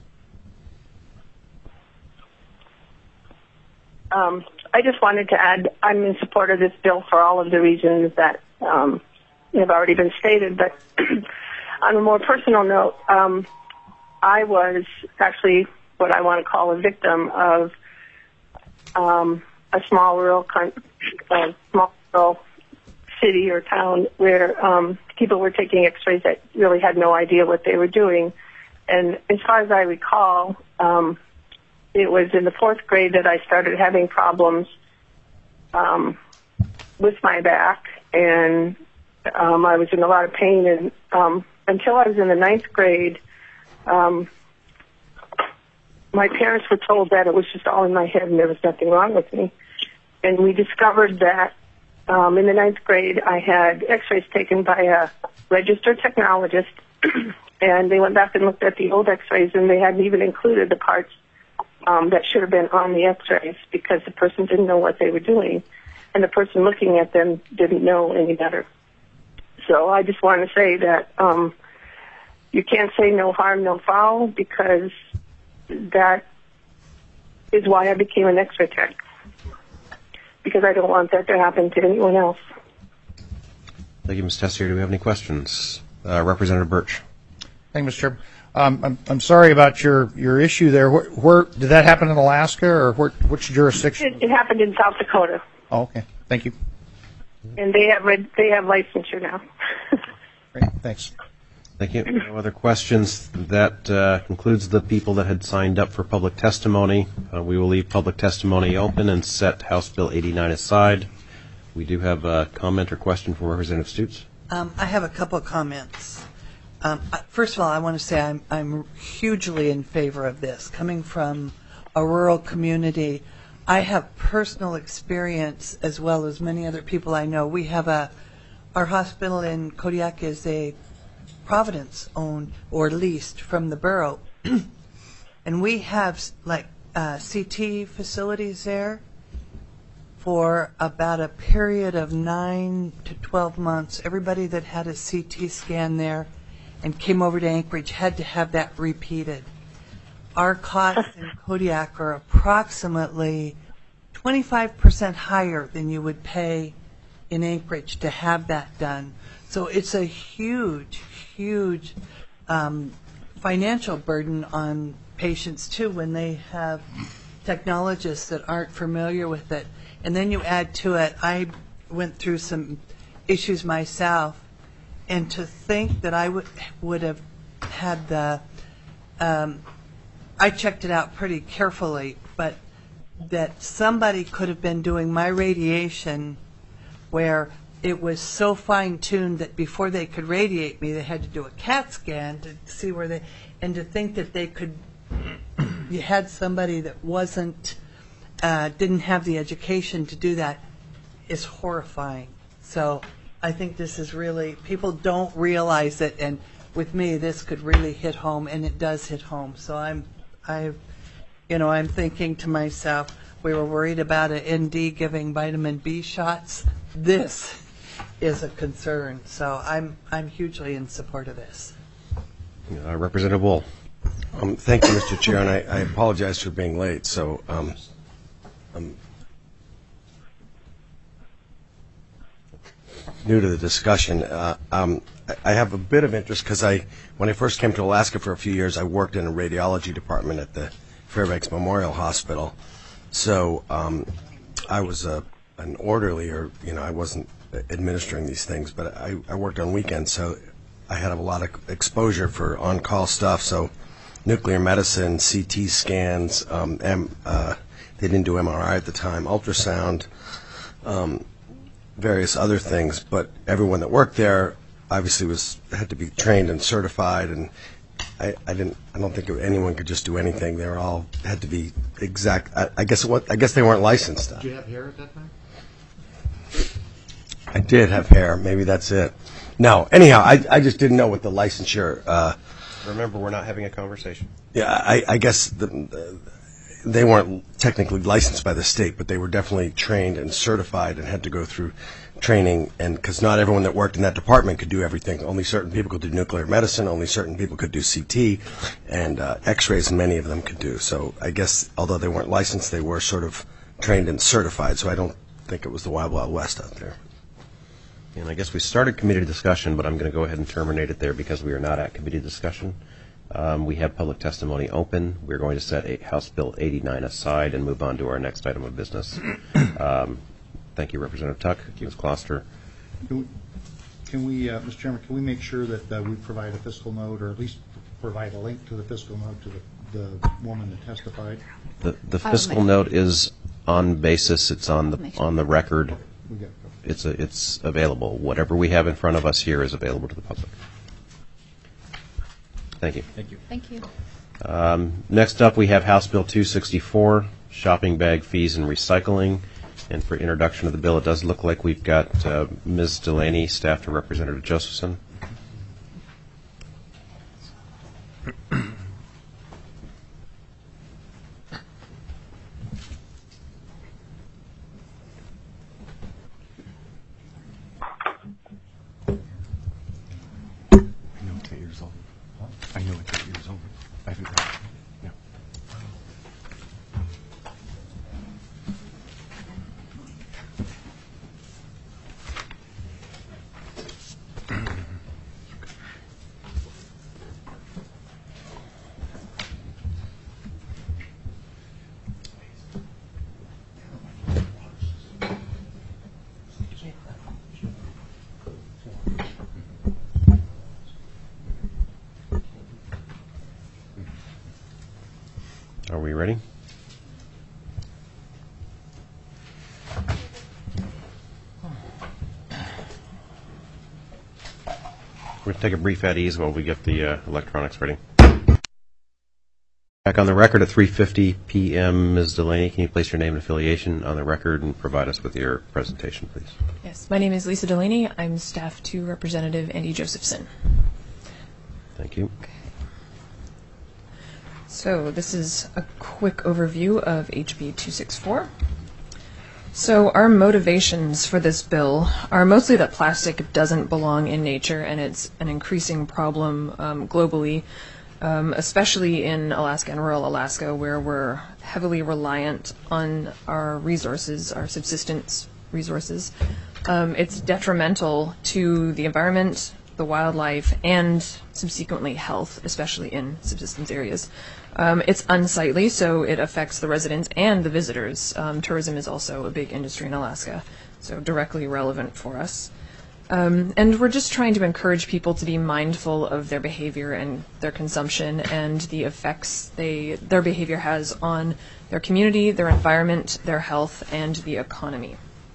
Um, I just wanted to add, I'm in support of this bill for all of the reasons that um, have already been stated, but on a more personal note, um, I was actually what I want to call a victim of um, a small rural, uh, small rural city or town where um, people were taking X-rays that really had no idea what they were doing. And as far as I recall, um, it was in the fourth grade that I started having problems um, with my back, and Um, I was in a lot of pain, and um, until I was in the ninth grade, um, my parents were told that it was just all in my head and there was nothing wrong with me. And we discovered that um, in the ninth grade, I had X-rays taken by a registered technologist, and they went back and looked at the old X-rays, and they hadn't even included the parts um, that should have been on the X-rays because the person didn't know what they were doing, and the person looking at them didn't know any better. So I just want to say that um, you can't say no harm, no foul, because that is why I became an X-ray tech. because I don't want that to happen to anyone else. Thank you, Miz Tessier. Do we have any questions? Uh, Representative Birch. Thank you, Mister Chairman. Um, I'm, I'm sorry about your, your issue there. Where, where did that happen in Alaska, or where, which jurisdiction? It, it happened in South Dakota. Oh, okay. Thank you. And they have red, they have licensure now. Great. Thanks. Thank you. No other questions. That uh, concludes the people that had signed up for public testimony. Uh, we will leave public testimony open and set House Bill eighty-nine aside. We do have a comment or question from Representative Stutes. Um, I have a couple of comments. Um, first of all, I want to say I'm, I'm hugely in favor of this. Coming from a rural community, I have personal experience as well as many other people I know. We have a, our hospital in Kodiak is a Providence owned or leased from the borough. And we have like uh, C T facilities there for about a period of nine to twelve months. Everybody that had a C T scan there and came over to Anchorage had to have that repeated. Our costs in Kodiak are approximately twenty-five percent higher than you would pay in Anchorage to have that done. So it's a huge, huge um, financial burden on patients, too, when they have technologists that aren't familiar with it. And then you add to it, I went through some issues myself, and to think that I would, would have had the, um, I checked it out pretty carefully, but that somebody could have been doing my radiation where it was so fine-tuned that before they could radiate me, they had to do a CAT scan to see where they, and to think that they could, you had somebody that wasn't, uh, didn't have the education to do that is horrifying. So I think this is really, people don't realize it, and with me, this could really hit home, and it does hit home. So I'm, I, you know, I'm thinking to myself, we were worried about an N D giving vitamin B shots. This is a concern. So I'm, I'm hugely in support of this. Uh, Representative Wool. Um, thank you, Mister Chair, and I, I apologize for being late. So, um, I'm new to the discussion. Uh, um, I, I have a bit of interest because I, when I first came to Alaska for a few years, I worked in a radiology department at the Fairbanks Memorial Hospital. So, um, I was a an orderly, or you know, I wasn't administering these things, but I, I worked on weekends, so I had a lot of exposure for on-call stuff. So nuclear medicine, C T scans, um, M, uh, they didn't do M R I at the time, ultrasound, um, various other things. But everyone that worked there obviously was had to be trained and certified, and I, I didn't. I don't think anyone could just do anything. They were all had to be exact. I, I guess what I guess they weren't licensed. Did you have hair at that time? I did have hair. Maybe that's it. No. Anyhow, I, I just didn't know what the licensure. Uh, Remember, we're not having a conversation. yeah, I, I guess the, the, they weren't technically licensed by the state, but they were definitely trained and certified and had to go through training. And because not everyone that worked in that department could do everything. Only certain people could do nuclear medicine. Only certain people could do C T and uh, X-rays. Many of them could do. So I guess although they weren't licensed, they were sort of trained and certified. So I don't think it was the Wild Wild West out there. And I guess we started committee discussion, but I'm going to go ahead and terminate it there because we are not at committee discussion. Um, we have public testimony open. We're going to set a House Bill eighty-nine aside and move on to our next item of business. Um, thank you, Representative Tuck. Miz Kloster. Can we, can we uh, Mister Chairman, can we make sure that uh, we provide a fiscal note, or at least provide a link to the fiscal note to the, the woman that testified? The, the fiscal note is on basis. It's on the on the record. We got it. It's a, it's available. Whatever we have in front of us here is available to the public. Thank you. Thank you. Thank you. Um, next up, we have House Bill two sixty-four, shopping bag fees and recycling. And for introduction of the bill, it does look like we've got uh, Miz Delaney, staff to Representative Josephson. I know it's eight years old. I haven't got it. Yeah. We're going to take a brief at ease while we get the uh, electronics ready. Back on the record at three fifty p.m., Miz Delaney, can you place your name and affiliation on the record and provide us with your presentation, please? Yes, my name is Lisa Delaney. I'm staff to Representative Andy Josephson. Thank you. Okay. So this is a quick overview of H B two sixty-four. So our motivations for this bill are mostly that plastic doesn't belong in nature, and it's an increasing problem um, globally, um, especially in Alaska and rural Alaska, where we're heavily reliant on our resources, our subsistence resources. Um, it's detrimental to the environment, the wildlife, and subsequently health, especially in subsistence areas. Um, it's unsightly, so it affects the residents and the visitors. Um, tourism is also a big industry in Alaska, so directly relevant for us. Um, and we're just trying to encourage people to be mindful of their behavior and their consumption and the effects they their behavior has on their community, their environment, their health, and the economy.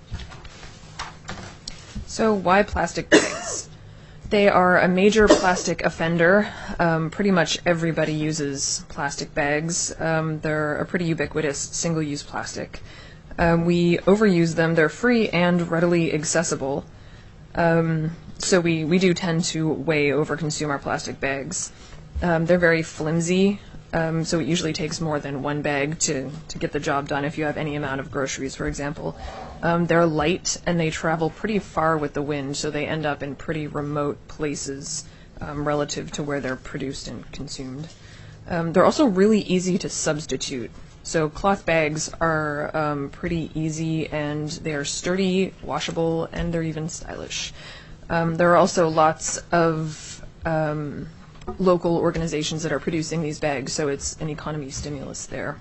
So why plastic bags? They are a major plastic offender. Um, pretty much everybody uses plastic bags. Um, they're a pretty ubiquitous single-use plastic. Um, we overuse them. They're free and readily accessible. Um, so we, we do tend to way overconsume our plastic bags. Um, they're very flimsy, um, so it usually takes more than one bag to, to get the job done if you have any amount of groceries, for example. Um, they're light and they travel pretty far with the wind, so they end up in pretty remote places um, relative to where they're produced and consumed. Um, they're also really easy to substitute. So cloth bags are um, pretty easy, and they're sturdy, washable, and they're even stylish. Um, there are also lots of um, local organizations that are producing these bags, so it's an economy stimulus there.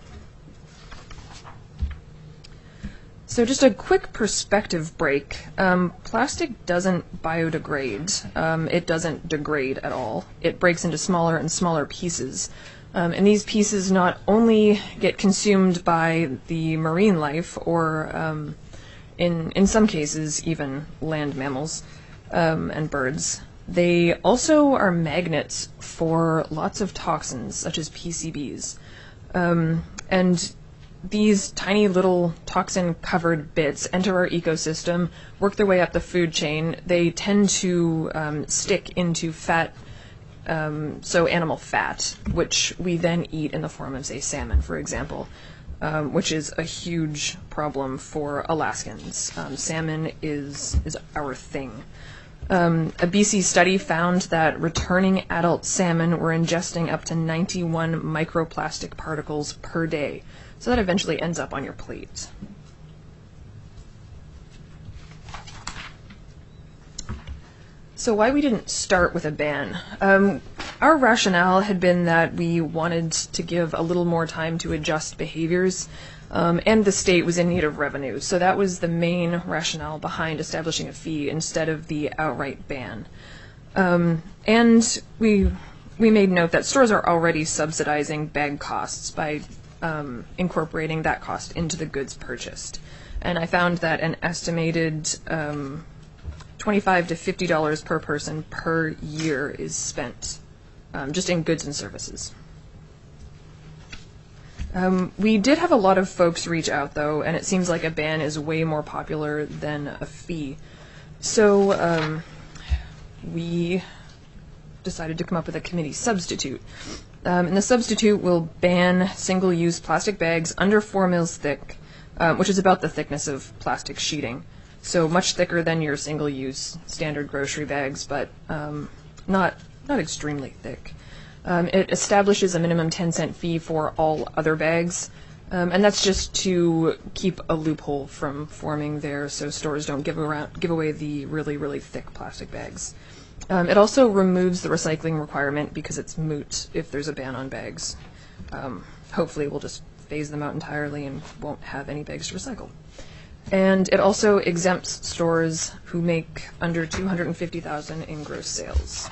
So just a quick perspective break. Um, plastic doesn't biodegrade. Um, it doesn't degrade at all. It breaks into smaller and smaller pieces. Um, and these pieces not only get consumed by the marine life, or um, in, in some cases even land mammals um, and birds, they also are magnets for lots of toxins, such as P C Bs. Um, and these tiny little toxin-covered bits enter our ecosystem, work their way up the food chain. They tend to um, stick into fat, um, so animal fat, which we then eat in the form of, say, salmon, for example, um, which is a huge problem for Alaskans. Um, salmon is, is our thing. Um, a B C study found that returning adult salmon were ingesting up to ninety-one microplastic particles per day. So that eventually ends up on your plate. So why we didn't start with a ban? Um, our rationale had been that we wanted to give a little more time to adjust behaviors, um, and the state was in need of revenue. So that was the main rationale behind establishing a fee instead of the outright ban. Um, and we we made note that stores are already subsidizing bag costs by Um, incorporating that cost into the goods purchased. And I found that an estimated um, twenty-five to fifty dollars per person per year is spent um, just in goods and services. Um, we did have a lot of folks reach out, though, and it seems like a ban is way more popular than a fee. So um, we decided to come up with a committee substitute. Um, and the substitute will ban single-use plastic bags under four mils thick, um, which is about the thickness of plastic sheeting. So much thicker than your single-use standard grocery bags, but um, not not extremely thick. Um, it establishes a minimum ten cent fee for all other bags, um, and that's just to keep a loophole from forming there, so stores don't give around give away the really really thick plastic bags. Um, it also removes the recycling requirement because it's moot if there's a ban on bags. Um, hopefully we'll just phase them out entirely and won't have any bags to recycle. And it also exempts stores who make under two hundred fifty thousand dollars in gross sales.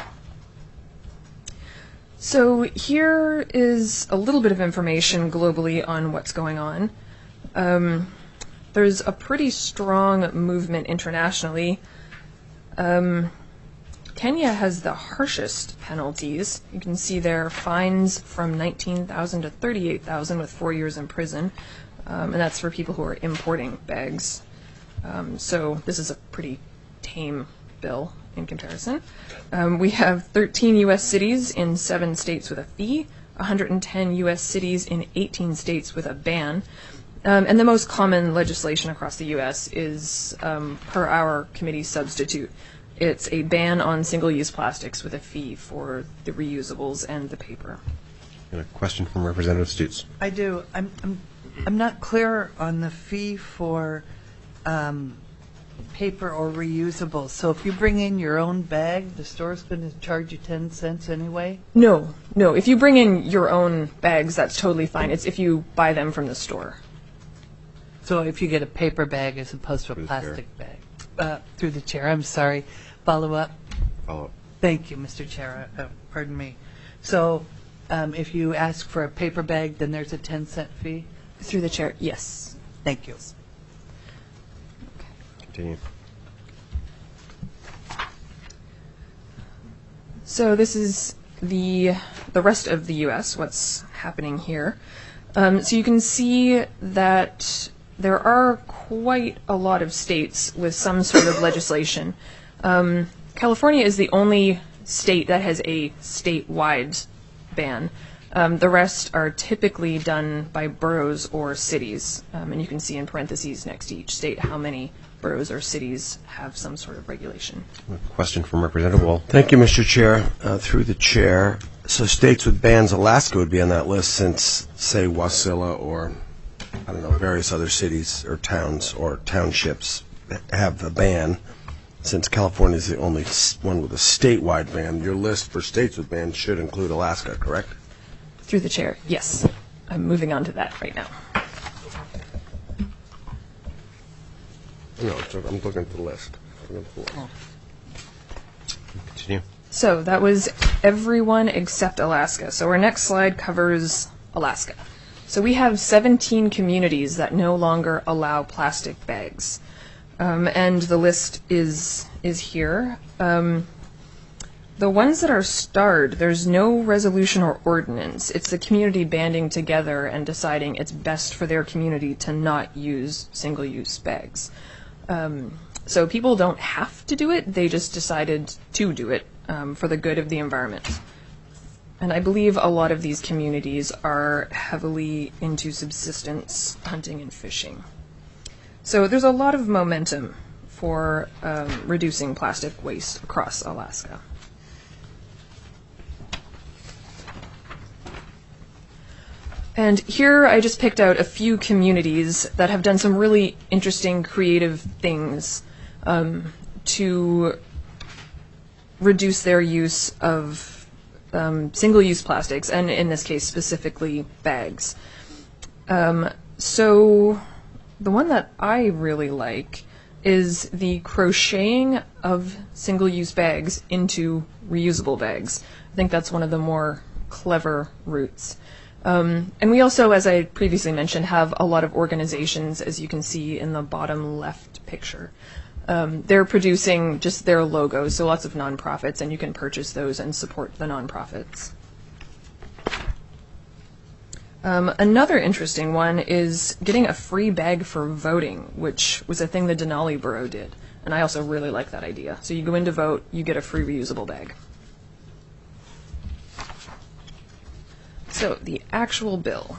So here is a little bit of information globally on what's going on. Um, there's a pretty strong movement internationally. Um, Kenya has the harshest penalties. You can see there fines from nineteen thousand dollars to thirty-eight thousand dollars with four years in prison, um, and that's for people who are importing bags. Um, so this is a pretty tame bill in comparison. Um, we have thirteen U S cities in seven states with a fee, one hundred ten U S cities in eighteen states with a ban. Um, and the most common legislation across the U S is, um, per our committee substitute, it's a ban on single-use plastics with a fee for the reusables and the paper. And a question from Representative Stutes. I do. I'm, I'm, I'm not clear on the fee for um, paper or reusables. So if you bring in your own bag, the store's going to charge you ten cents anyway? No, no. If you bring in your own bags, that's totally fine. It's if you buy them from the store. So if you get a paper bag as opposed to a plastic bag? Uh, through the chair, I'm sorry. Follow up? Follow up. Thank you, Mister Chair. Uh, pardon me. So um, if you ask for a paper bag, then there's a ten cent fee? Through the chair, yes. Thank you. Continue. So this is the the rest of the U S, what's happening here. Um, so you can see that there are quite a lot of states with some sort of legislation. Um, California is the only state that has a statewide ban. Um, the rest are typically done by boroughs or cities. Um, and you can see in parentheses next to each state how many boroughs or cities have some sort of regulation. A question from Representative Wall. Thank you, Mister Chair. Uh, through the chair, so states with bans, Alaska would be on that list since, say, Wasilla or, I don't know, various other cities or towns or townships have a ban. Since California is the only s- one with a statewide ban, your list for states with bans should include Alaska, correct? Through the chair, yes. I'm moving on to that right now. No, so I'm looking at the list. I'm looking at the list. Continue. So that was everyone except Alaska. So our next slide covers Alaska. So we have seventeen communities that no longer allow plastic bags. Um, and the list is is here. Um, the ones that are starred, there's no resolution or ordinance. It's the community banding together and deciding it's best for their community to not use single-use bags. Um, so people don't have to do it. They just decided to do it um, for the good of the environment. And I believe a lot of these communities are heavily into subsistence hunting and fishing. So there's a lot of momentum for um, reducing plastic waste across Alaska. And here I just picked out a few communities that have done some really interesting creative things um, to reduce their use of um, single-use plastics, and in this case specifically bags. Um, so the one that I really like is the crocheting of single-use bags into reusable bags. I think that's one of the more clever routes. Um, and we also, as I previously mentioned, have a lot of organizations, as you can see in the bottom left picture. Um, they're producing just their logos, so lots of nonprofits, and you can purchase those and support the nonprofits. Um, another interesting one is getting a free bag for voting, which was a thing the Denali Borough did. And I also really like that idea. So you go in to vote, you get a free reusable bag. So the actual bill.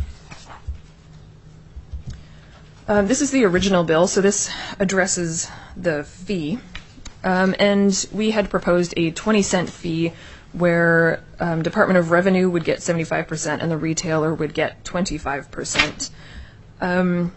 Um, this is the original bill, so this addresses the fee. Um, and we had proposed a twenty cent fee where um, Department of Revenue would get seventy-five percent and the retailer would get twenty-five percent. Um,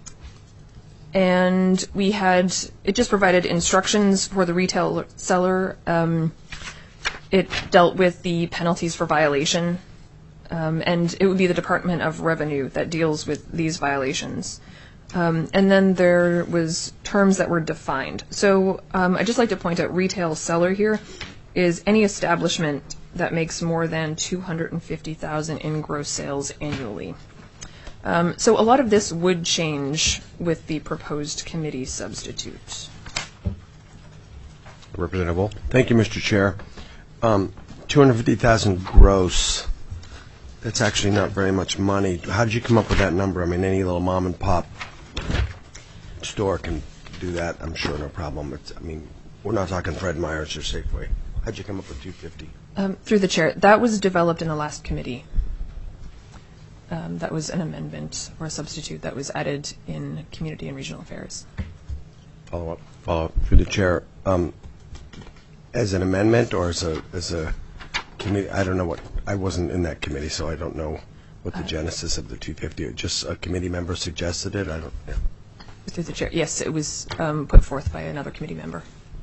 and we had, it just provided instructions for the retail seller. Um, it dealt with the penalties for violation. Um, and it would be the Department of Revenue that deals with these violations. Um, and then there was terms that were defined. So um, I'd just like to point out retail seller here is any establishment that makes more than two hundred fifty thousand dollars in gross sales annually. Um, so a lot of this would change with the proposed committee substitute. Representative Wolf? Thank you, Mister Chair. Um, two hundred fifty thousand gross. That's actually not very much money. How did you come up with that number? I mean, any little mom and pop store can do that, I'm sure, no problem. It's, I mean, we're not talking Fred Meyer's or Safeway. How'd you come up with two hundred fifty? Um, through the chair, that was developed in the last committee. Um, that was an amendment or a substitute that was added in Community and Regional Affairs. Follow up. Follow up. Through the chair, um, as an amendment or as a as a committee? I don't know what. I wasn't in that committee, so I don't know what the genesis of the two hundred fifty. Just a committee member suggested it. I don't. Yeah. Through the chair, yes, it was um, put forth by another committee member.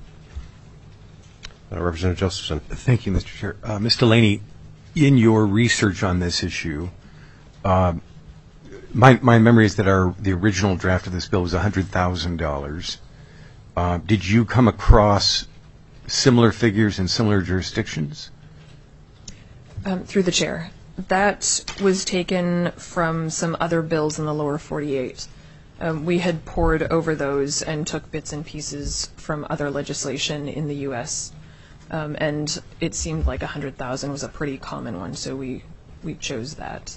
Uh, Representative Josephson. Thank you, Mister Chair. Uh, Miz Delaney, in your research on this issue, uh, my my memory is that our the original draft of this bill was one hundred thousand dollars. Uh, did you come across similar figures in similar jurisdictions? Um, through the chair, that was taken from some other bills in the lower forty-eight. Um, we had pored over those and took bits and pieces from other legislation in the U S Um, and it seemed like one hundred thousand was a pretty common one, so we, we chose that.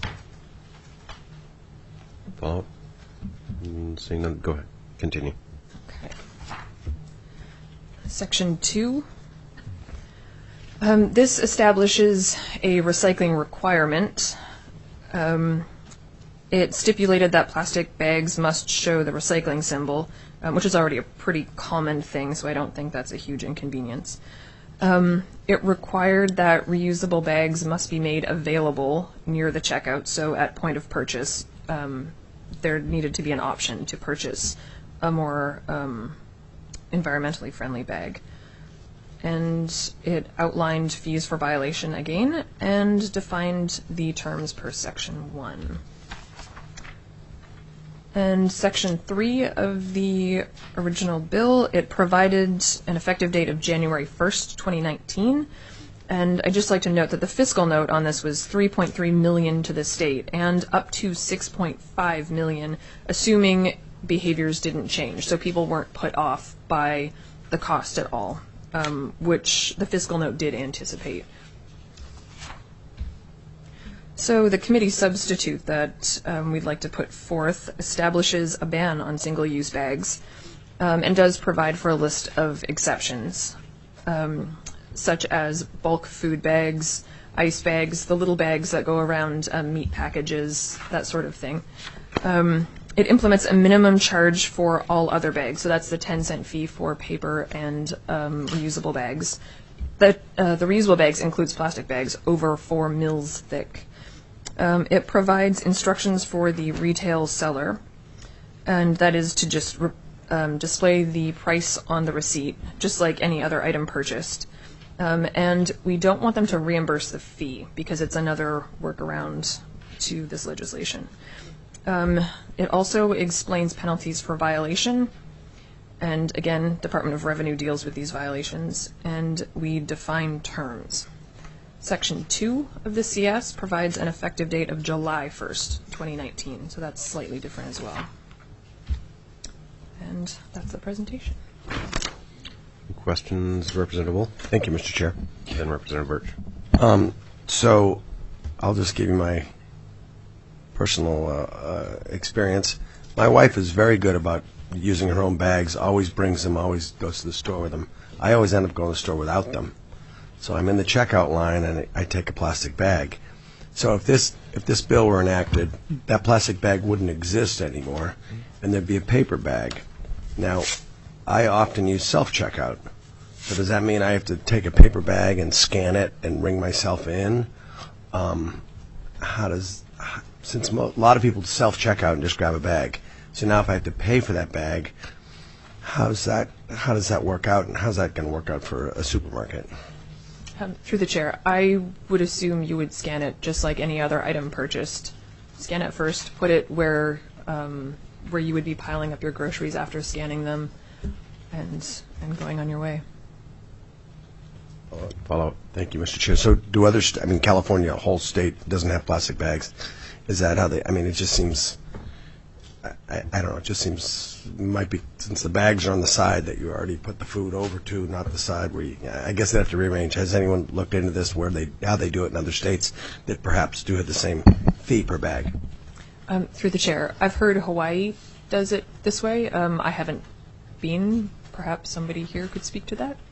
Follow up? Mm, seeing none, go ahead. Continue. Okay. Section two. Um, this establishes a recycling requirement. Um, it stipulated that plastic bags must show the recycling symbol, um, which is already a pretty common thing, so I don't think that's a huge inconvenience. Um, it required that reusable bags must be made available near the checkout, so at point of purchase, um, there needed to be an option to purchase a more um, environmentally friendly bag. And it outlined fees for violation again and defined the terms per section one. And section three of the original bill, it provided an effective date of January first, twenty nineteen. And I'd just like to note that the fiscal note on this was three point three million dollars to the state and up to six point five million dollars, assuming behaviors didn't change. So people weren't put off by the cost at all, um, which the fiscal note did anticipate. So the committee substitute that um, we'd like to put forth establishes a ban on single-use bags um, and does provide for a list of exceptions, um, such as bulk food bags, ice bags, the little bags that go around um, meat packages, that sort of thing. Um, it implements a minimum charge for all other bags, so that's the ten cent fee for paper and um, reusable bags. The, uh, the reusable bags includes plastic bags over four mils thick. Um, it provides instructions for the retail seller, and that is to just re- um, display the price on the receipt, just like any other item purchased. Um, and we don't want them to reimburse the fee because it's another workaround to this legislation. Um, it also explains penalties for violation, and again, Department of Revenue deals with these violations, and we define terms. Section two of the C S provides an effective date of July first, twenty nineteen, so that's slightly different as well. And that's the presentation. Questions, Representative Wolf? Thank you, Mister Chair. Then Representative Birch. Um, so I'll just give you my personal uh, uh, experience. My wife is very good about using her own bags, always brings them, always goes to the store with them. I always end up going to the store without them. So I'm in the checkout line and I take a plastic bag. So if this if this bill were enacted, that plastic bag wouldn't exist anymore, and there'd be a paper bag. Now, I often use self-checkout. So does that mean I have to take a paper bag and scan it and ring myself in? Um, how does since mo- a lot of people self-checkout and just grab a bag. So now if I have to pay for that bag, how's that how does that work out, and how's that going to work out for a supermarket? Um, through the chair, I would assume you would scan it just like any other item purchased. Scan it first, put it where um, where you would be piling up your groceries after scanning them, and and going on your way. Follow up. Thank you, Mister Chair. So do other, st- I mean, California, a whole state doesn't have plastic bags. Is that how they, I mean, it just seems, I, I don't know, it just seems, might be, since the bags are on the side that you already put the food over to, not the side where you, I guess they have to rearrange. Has anyone looked into this, where they, how they do it in other states that perhaps do it the same fee per bag? Um, through the chair, I've heard Hawaii does it this way. Um, I haven't been. Perhaps somebody here could speak to that.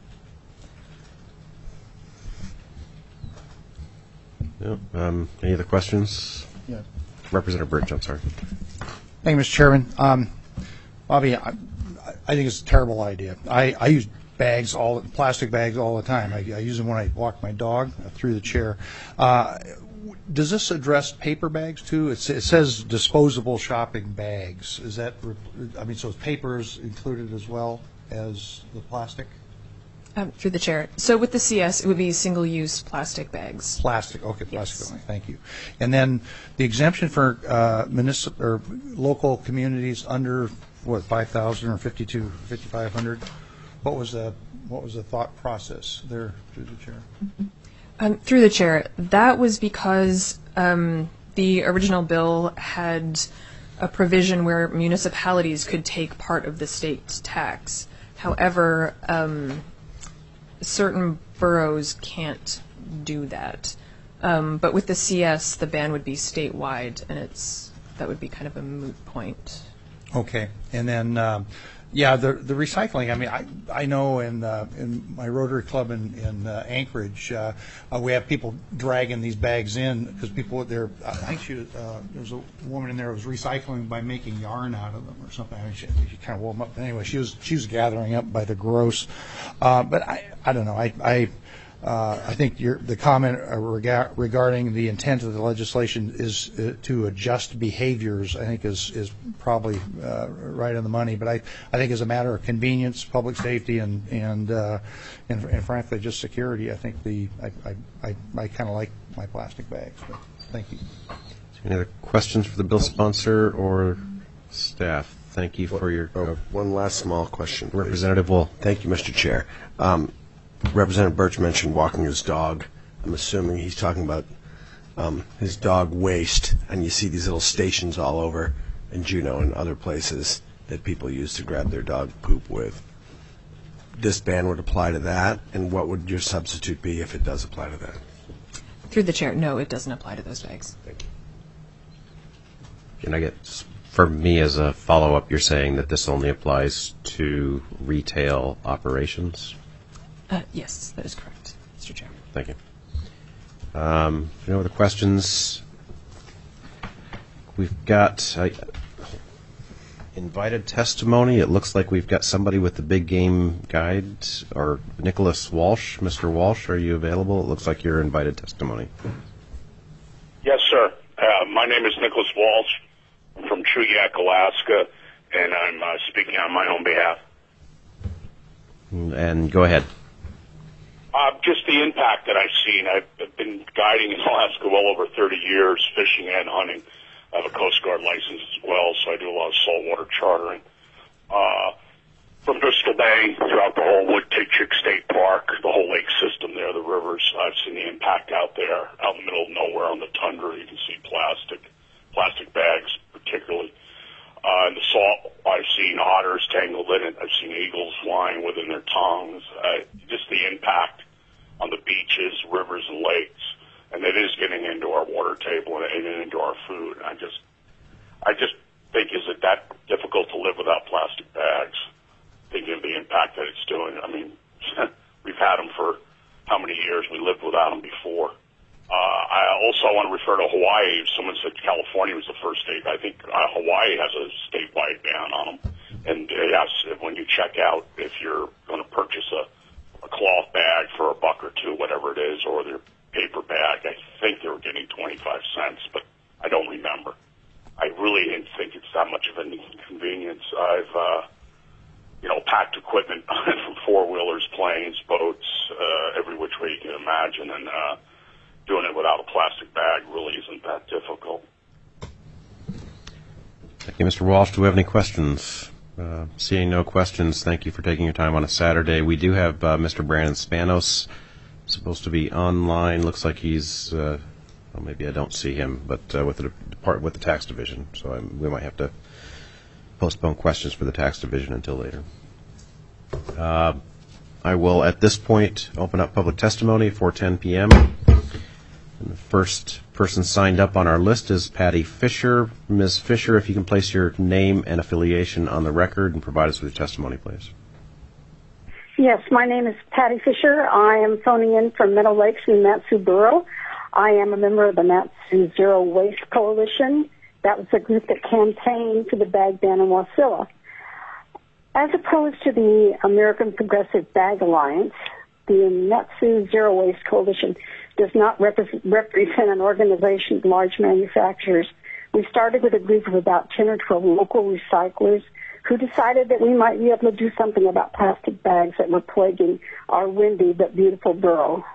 Yeah, um, any other questions? Yeah. Representative Birch, I'm sorry. Thank you, Mister Chairman. Um, Bobby, I, I think it's a terrible idea. I, I use bags, all plastic bags, all the time. I, I use them when I walk my dog, uh, through the chair. Uh, does this address paper bags too? It's, it says disposable shopping bags. Is that? I mean, so is papers included as well as the plastic? Um, through the chair. So with the C S, it would be single-use plastic bags. Plastic, okay, Yes. plastic only. Thank you. And then the exemption for uh, municipal or local communities under what five thousand or fifty-two, fifty-five hundred. What was the what was the thought process there, through the chair? Um, through the chair, that was because um, the original bill had a provision where municipalities could take part of the state tax. However, um, certain boroughs can't do that. Um, but with the C S, the ban would be statewide, and it's that would be kind of a moot point. Okay, and then um, yeah, the the recycling. I mean, I I know in uh, in my Rotary Club in in uh, Anchorage, uh, uh, we have people dragging these bags in because people there. I think she was, uh, there was a woman in there who was recycling by making yarn out of them or something. I mean, she, she kind of wore them up. Anyway, she was she was gathering up by the gross. Uh, but I I don't know. I I. Uh, I think your, the comment uh, rega- regarding the intent of the legislation is uh, to adjust behaviors, I think is is probably uh, right on the money. But I, I think as a matter of convenience, public safety, and and uh, and, and frankly just security, I think the I I, I, I kind of like my plastic bags. But thank you. Any other questions for the bill sponsor or staff? Thank you for your oh, one last small question, please. Representative Wool. Thank you, Mister Chair. Um, Representative Birch mentioned walking his dog. I'm assuming he's talking about um, his dog waste, and you see these little stations all over in Juneau and other places that people use to grab their dog poop with. This ban would apply to that, and what would your substitute be if it does apply to that? Through the chair, no, it doesn't apply to those bags. Thank you. Can I get, for me as a follow-up, you're saying that this only applies to retail operations? Uh, yes, that is correct, Mister Chair. Thank you. Um, no other questions? We've got uh, invited testimony. It looks like we've got somebody with the big game guide, or Nicholas Walsh. Mister Walsh, are you available? It looks like you're invited testimony. Yes, sir. Uh, my name is Nicholas Walsh. I'm from Chuyak, Alaska, and I'm uh, speaking on my own behalf. And go ahead. Uh, just the impact that I've seen. I've been guiding in Alaska well over thirty years, fishing and hunting. I have a Coast Guard license as well, so I do a lot of saltwater chartering. Uh, from Bristol Bay throughout the whole Wood-Tick State Park, the whole lake system there, the rivers, I've seen the impact out there. Out in the middle of nowhere on the tundra, you can see plastic, plastic bags particularly. Uh, in the salt, I've seen otters tangled in it. I've seen eagles flying within their tongues. Uh, just the impact on the beaches, rivers, and lakes. And it is getting into our water table and, and into our food. I just, I just think, is it that difficult to live without plastic bags? Thinking of the impact that it's doing. I mean, we've had them for how many years? We lived without them before. Uh, I also want to refer to Hawaii. Someone said California was the first state. I think uh, Hawaii has a statewide ban on them. And uh, yes, when you check out, if you're going to purchase a, a cloth bag for a buck or two, whatever it is, or their paper bag, I think they were getting twenty-five cents, but I don't remember. I really didn't think it's that much of an inconvenience. I've, uh, you know, packed equipment from four-wheelers, planes, boats, uh, every which way you can imagine, and uh, doing it without a plastic bag really isn't that difficult. Thank you, Mister Walsh. Do we have any questions? Uh, seeing no questions, thank you for taking your time on a Saturday. We do have uh, Mister Brandon Spanos supposed to be online. Looks like he's, uh, well, maybe I don't see him, but uh, with the depart with the tax division, so I'm, we might have to postpone questions for the tax division until later. Uh, I will, at this point, open up public testimony for ten p.m. And the first person signed up on our list is Patty Fisher. Miz Fisher, if you can place your name and affiliation on the record and provide us with your testimony, please. Yes, my name is Patty Fisher. I am phoning in from Meadow Lakes in Mat-Su Borough. I am a member of the Mat-Su Zero Waste Coalition. That was a group that campaigned for the bag ban in Wasilla. As opposed to the American Progressive Bag Alliance, the Mat-Su Zero Waste Coalition does not repre- represent an organization of large manufacturers. We started with a group of about ten or twelve local recyclers who decided that we might be able to do something about plastic bags that were plaguing our windy but beautiful borough.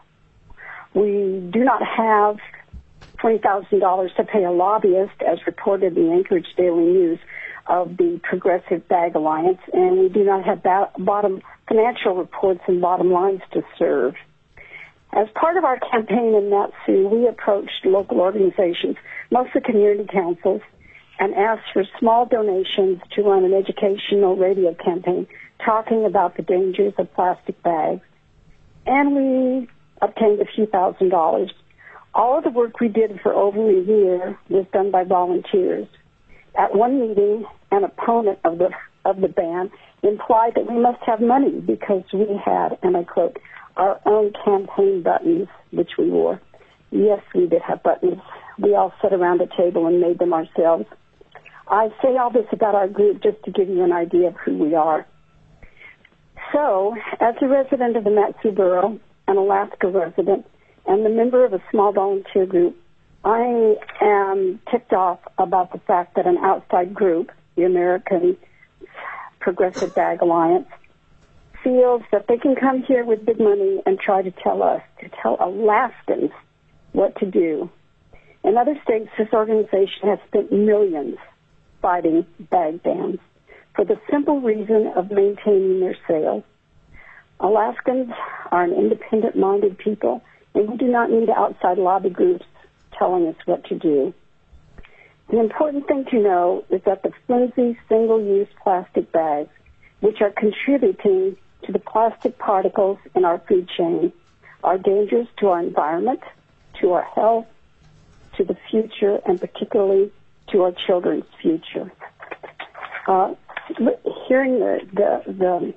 We do not have twenty thousand dollars to pay a lobbyist, as reported in the Anchorage Daily News, of the Progressive Bag Alliance, and we do not have ba- bottom financial reports and bottom lines to serve. As part of our campaign in Mat-Su, we approached local organizations, mostly community councils, and asked for small donations to run an educational radio campaign talking about the dangers of plastic bags. And we obtained a few thousand dollars. All of the work we did for over a year was done by volunteers. At one meeting, an opponent of the of the ban implied that we must have money because we had, and I quote, our own campaign buttons, which we wore. Yes, we did have buttons. We all sat around a table and made them ourselves. I say all this about our group just to give you an idea of who we are. So, as a resident of the Mat-Su Borough, an Alaska resident, and the member of a small volunteer group, I am ticked off about the fact that an outside group, the American Progressive Bag Alliance, feels that they can come here with big money and try to tell us, to tell Alaskans what to do. In other states, this organization has spent millions fighting bag bans for the simple reason of maintaining their sales. Alaskans are an independent-minded people, and we do not need outside lobby groups telling us what to do. The important thing to know is that the flimsy single-use plastic bags, which are contributing to the plastic particles in our food chain, are dangerous to our environment, to our health, to the future, and particularly to our children's future. Uh, hearing the the the,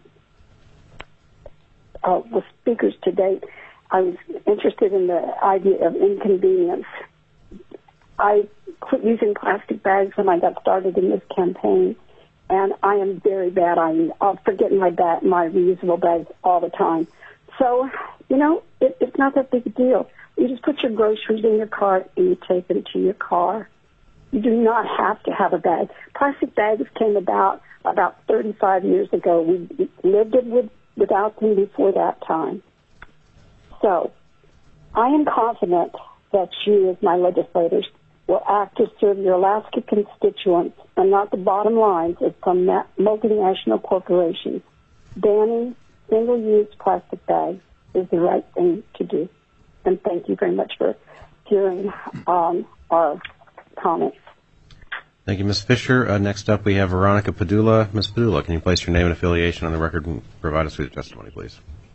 uh, the speakers to date, I was interested in the idea of inconvenience. I quit using plastic bags when I got started in this campaign, and I am very bad. I'm uh, forgetting my bag, my reusable bags all the time. So, you know, it, it's not that big a deal. You just put your groceries in your cart and you take them to your car. You do not have to have a bag. Plastic bags came about about thirty-five years ago. We lived it with, without them before that time. So, I am confident that you, as my legislators, will act to serve your Alaska constituents and not the bottom lines of some multinational corporations. Banning single-use plastic bags is the right thing to do. And thank you very much for hearing um, our comments. Thank you, Miz Fisher. Uh, next up, we have Veronica Padula. Miz Padula, can you place your name and affiliation on the record and provide us with your testimony, please?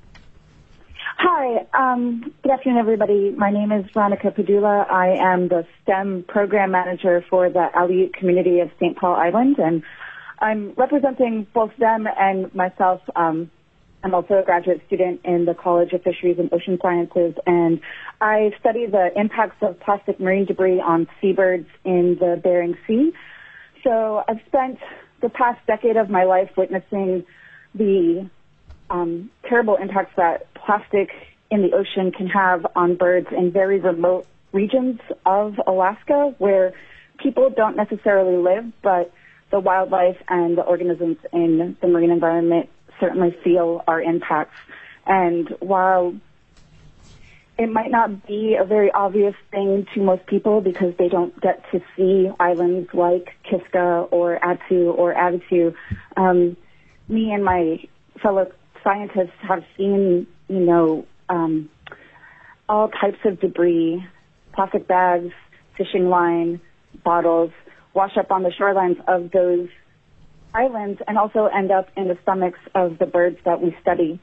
Hi. Um, good afternoon, everybody. My name is Veronica Padula. I am the STEM program manager for the Aleut community of Saint Paul Island, and I'm representing both them and myself. Um, I'm also a graduate student in the College of Fisheries and Ocean Sciences, and I study the impacts of plastic marine debris on seabirds in the Bering Sea. So I've spent the past decade of my life witnessing the um, terrible impacts that plastic in the ocean can have on birds in very remote regions of Alaska where people don't necessarily live, but the wildlife and the organisms in the marine environment certainly feel our impacts. And while it might not be a very obvious thing to most people because they don't get to see islands like Kiska or Attu or Attu, um, me and my fellow scientists have seen, you know, um, all types of debris, plastic bags, fishing line, bottles, wash up on the shorelines of those islands and also end up in the stomachs of the birds that we study.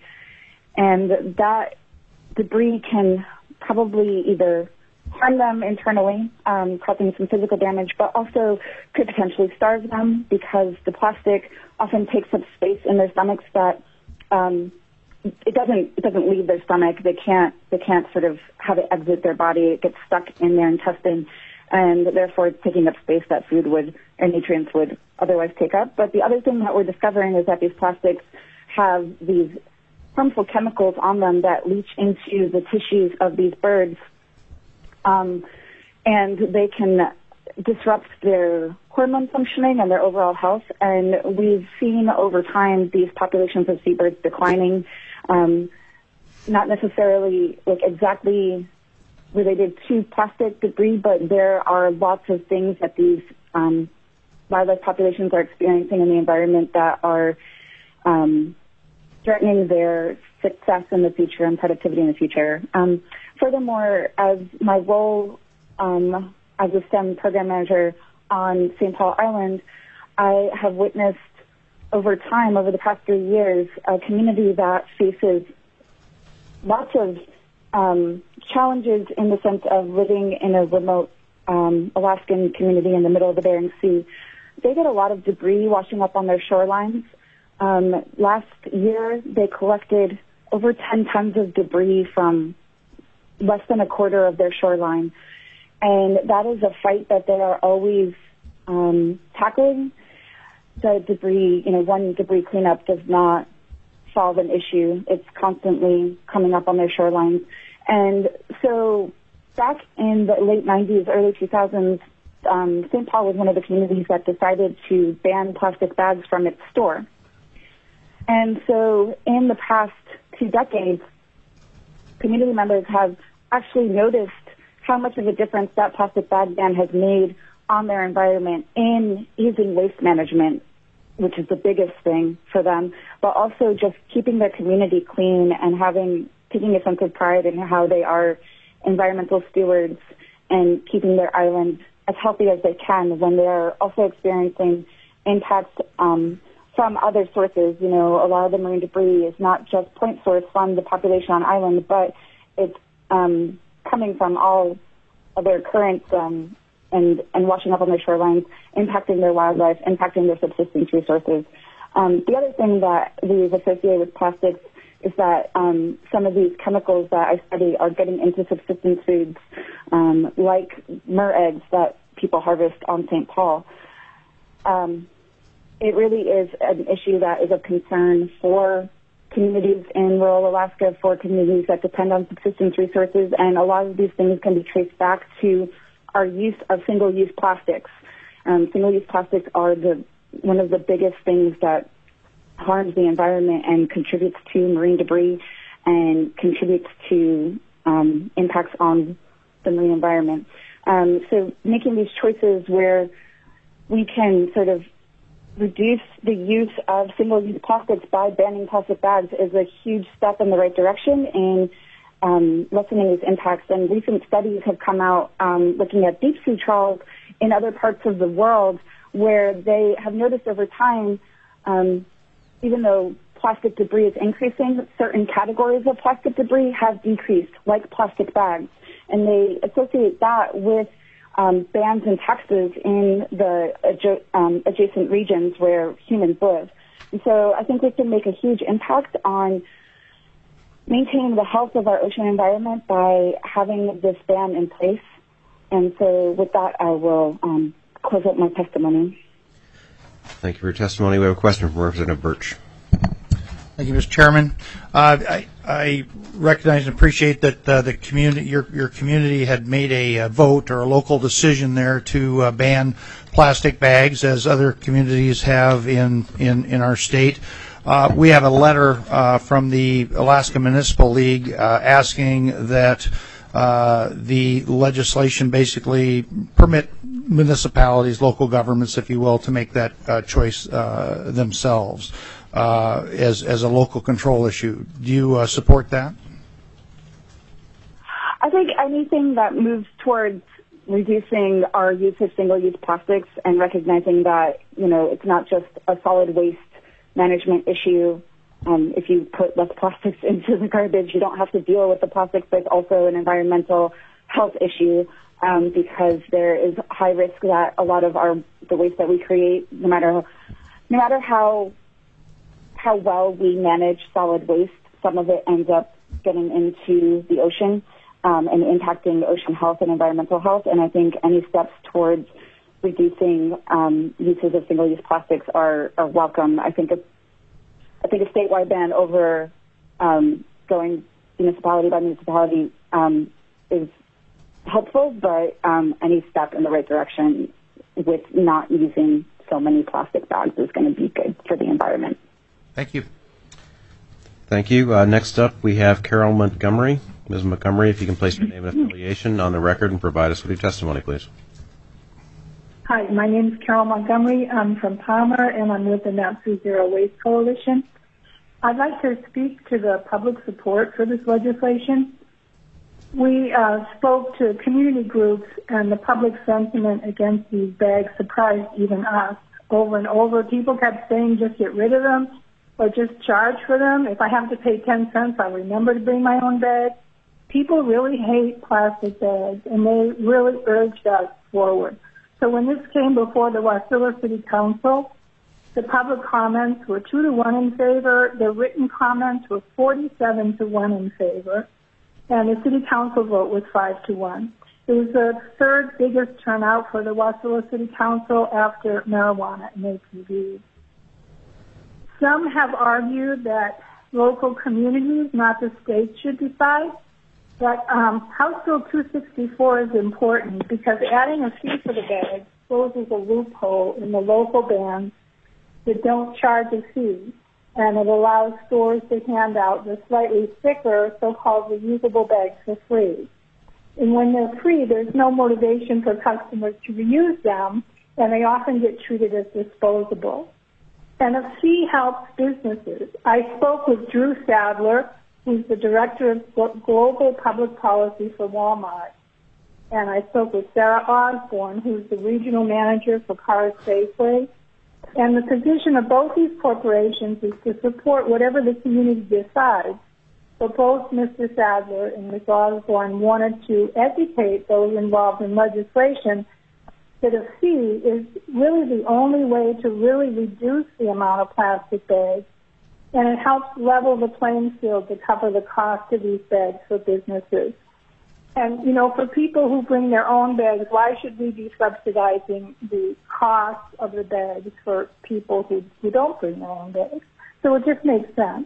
And that debris can probably either harm them internally, um, causing some physical damage, but also could potentially starve them because the plastic often takes up space in their stomachs that um, it doesn't it doesn't leave their stomach. They can't they can't sort of have it exit their body. It gets stuck in their intestine, and therefore it's taking up space that food would or nutrients would otherwise take up. But the other thing that we're discovering is that these plastics have these harmful chemicals on them that leach into the tissues of these birds, um, and they can disrupt their hormone functioning and their overall health. And we've seen over time these populations of seabirds declining, um, not necessarily like exactly related to plastic debris, but there are lots of things that these um, wildlife populations are experiencing in the environment that are um, threatening their success in the future and productivity in the future. Um, furthermore, as my role um, as a STEM program manager on Saint Paul Island, I have witnessed over time, over the past three years, a community that faces lots of um, challenges in the sense of living in a remote um, Alaskan community in the middle of the Bering Sea. They get a lot of debris washing up on their shorelines. Um, last year, they collected over ten tons of debris from less than a quarter of their shoreline. And that is a fight that they are always um, tackling. The debris, you know, one debris cleanup does not solve an issue. It's constantly coming up on their shorelines. And so back in the late nineties, early two thousands, um, Saint Paul was one of the communities that decided to ban plastic bags from its store. And so in the past two decades, community members have actually noticed how much of a difference that plastic bag ban has made on their environment in easing waste management, which is the biggest thing for them, but also just keeping their community clean and having, taking a sense of pride in how they are environmental stewards and keeping their island as healthy as they can when they're also experiencing impacts um, from other sources. You know, a lot of the marine debris is not just point source from the population on island, but it's um, coming from all other currents um, and, and washing up on their shorelines, impacting their wildlife, impacting their subsistence resources. Um, the other thing that we've associated with plastics is that um, some of these chemicals that I study are getting into subsistence foods, um, like mer eggs that people harvest on Saint Paul. Um, it really is an issue that is of concern for communities in rural Alaska, for communities that depend on subsistence resources, and a lot of these things can be traced back to our use of single-use plastics. Um, single-use plastics are the one of the biggest things that harms the environment and contributes to marine debris and contributes to um, impacts on the marine environment. Um, so making these choices where we can sort of reduce the use of single-use plastics by banning plastic bags is a huge step in the right direction in um, lessening these impacts. And recent studies have come out um, looking at deep-sea trawls in other parts of the world where they have noticed over time, um, even though plastic debris is increasing, certain categories of plastic debris have decreased, like plastic bags. And they associate that with um, bans and taxes in the adjo- um, adjacent regions where humans live. And so I think we can make a huge impact on maintaining the health of our ocean environment by having this ban in place. And so with that, I will um, close up my testimony. Thank you for your testimony. We have a question from Representative Birch. Thank you, Mister Chairman. Uh, I, I recognize and appreciate that uh, the community, your, your community, had made a, a vote or a local decision there to uh, ban plastic bags, as other communities have in in, in our state. Uh, we have a letter uh, from the Alaska Municipal League uh, asking that uh, the legislation basically permit municipalities, local governments, if you will, to make that uh, choice uh, themselves. Uh, as as a local control issue. Do you uh, support that? I think anything that moves towards reducing our use of single-use plastics and recognizing that, you know, it's not just a solid waste management issue. Um, if you put less plastics into the garbage, you don't have to deal with the plastics, but it's also an environmental health issue um, because there is high risk that a lot of our the waste that we create, no matter no matter how how well we manage solid waste, some of it ends up getting into the ocean um, and impacting ocean health and environmental health. And I think any steps towards reducing um, uses of single-use plastics are, are welcome. I think it's I think a statewide ban over um, going municipality by municipality um, is helpful, but um, any step in the right direction with not using so many plastic bags is going to be good for the environment. Thank you. Thank you. Uh, next up, we have Carol Montgomery. Miz Montgomery, if you can place your name and affiliation on the record and provide us with your testimony, please. Hi, my name is Carol Montgomery. I'm from Palmer, and I'm with the Natsu Zero Waste Coalition. I'd like to speak to the public support for this legislation. We uh, spoke to community groups, and the public sentiment against these bags surprised even us. Over and over, people kept saying, just get rid of them or just charge for them. If I have to pay ten cents, I'll remember to bring my own bag. People really hate plastic bags, and they really urged us forward. So when this came before the Wasilla City Council, the public comments were two to one in favor. The written comments were forty-seven to one in favor, and the city council vote was five to one. It was the third biggest turnout for the Wasilla City Council after marijuana and A T V. Some have argued that local communities, not the state, should decide. But um, House Bill two sixty-four is important because adding a fee for the bag closes a loophole in the local bans that don't charge a fee, and it allows stores to hand out the slightly thicker so-called reusable bags for free. And when they're free, there's no motivation for customers to reuse them, and they often get treated as disposable. And a fee helps businesses. I spoke with Drew Sadler, who's the Director of Global Public Policy for Walmart. And I spoke with Sarah Osborne, who's the Regional Manager for Cars Safeway. And the position of both these corporations is to support whatever the community decides. But both Mister Sadler and Miz Osborne wanted to educate those involved in legislation that a fee is really the only way to really reduce the amount of plastic bags, and it helps level the playing field to cover the cost of these bags for businesses. And, you know, for people who bring their own bags, why should we be subsidizing the cost of the bags for people who, who don't bring their own bags? So it just makes sense.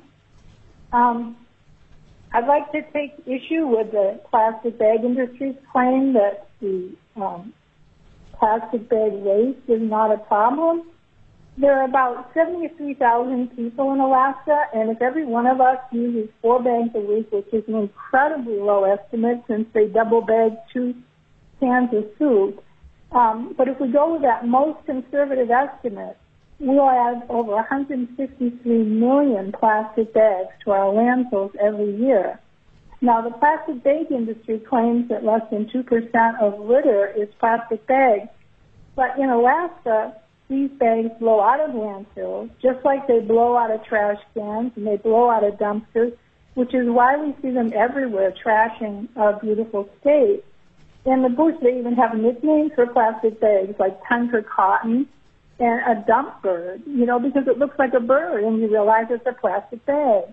Um, I'd like to take issue with the plastic bag industry's claim that the um, plastic bag waste is not a problem. There are about seventy-three thousand people in Alaska, and if every one of us uses four bags a week, which is an incredibly low estimate since they double bag two cans of soup, um, but if we go with that most conservative estimate, we'll add over one hundred fifty-three million plastic bags to our landfills every year. Now, the plastic bag industry claims that less than two percent of litter is plastic bags, but in Alaska, these bags blow out of landfills, just like they blow out of trash cans and they blow out of dumpsters, which is why we see them everywhere trashing our beautiful state. In the bush, they even have nicknames for plastic bags, like tundra cotton and a dump bird, you know, because it looks like a bird and you realize it's a plastic bag.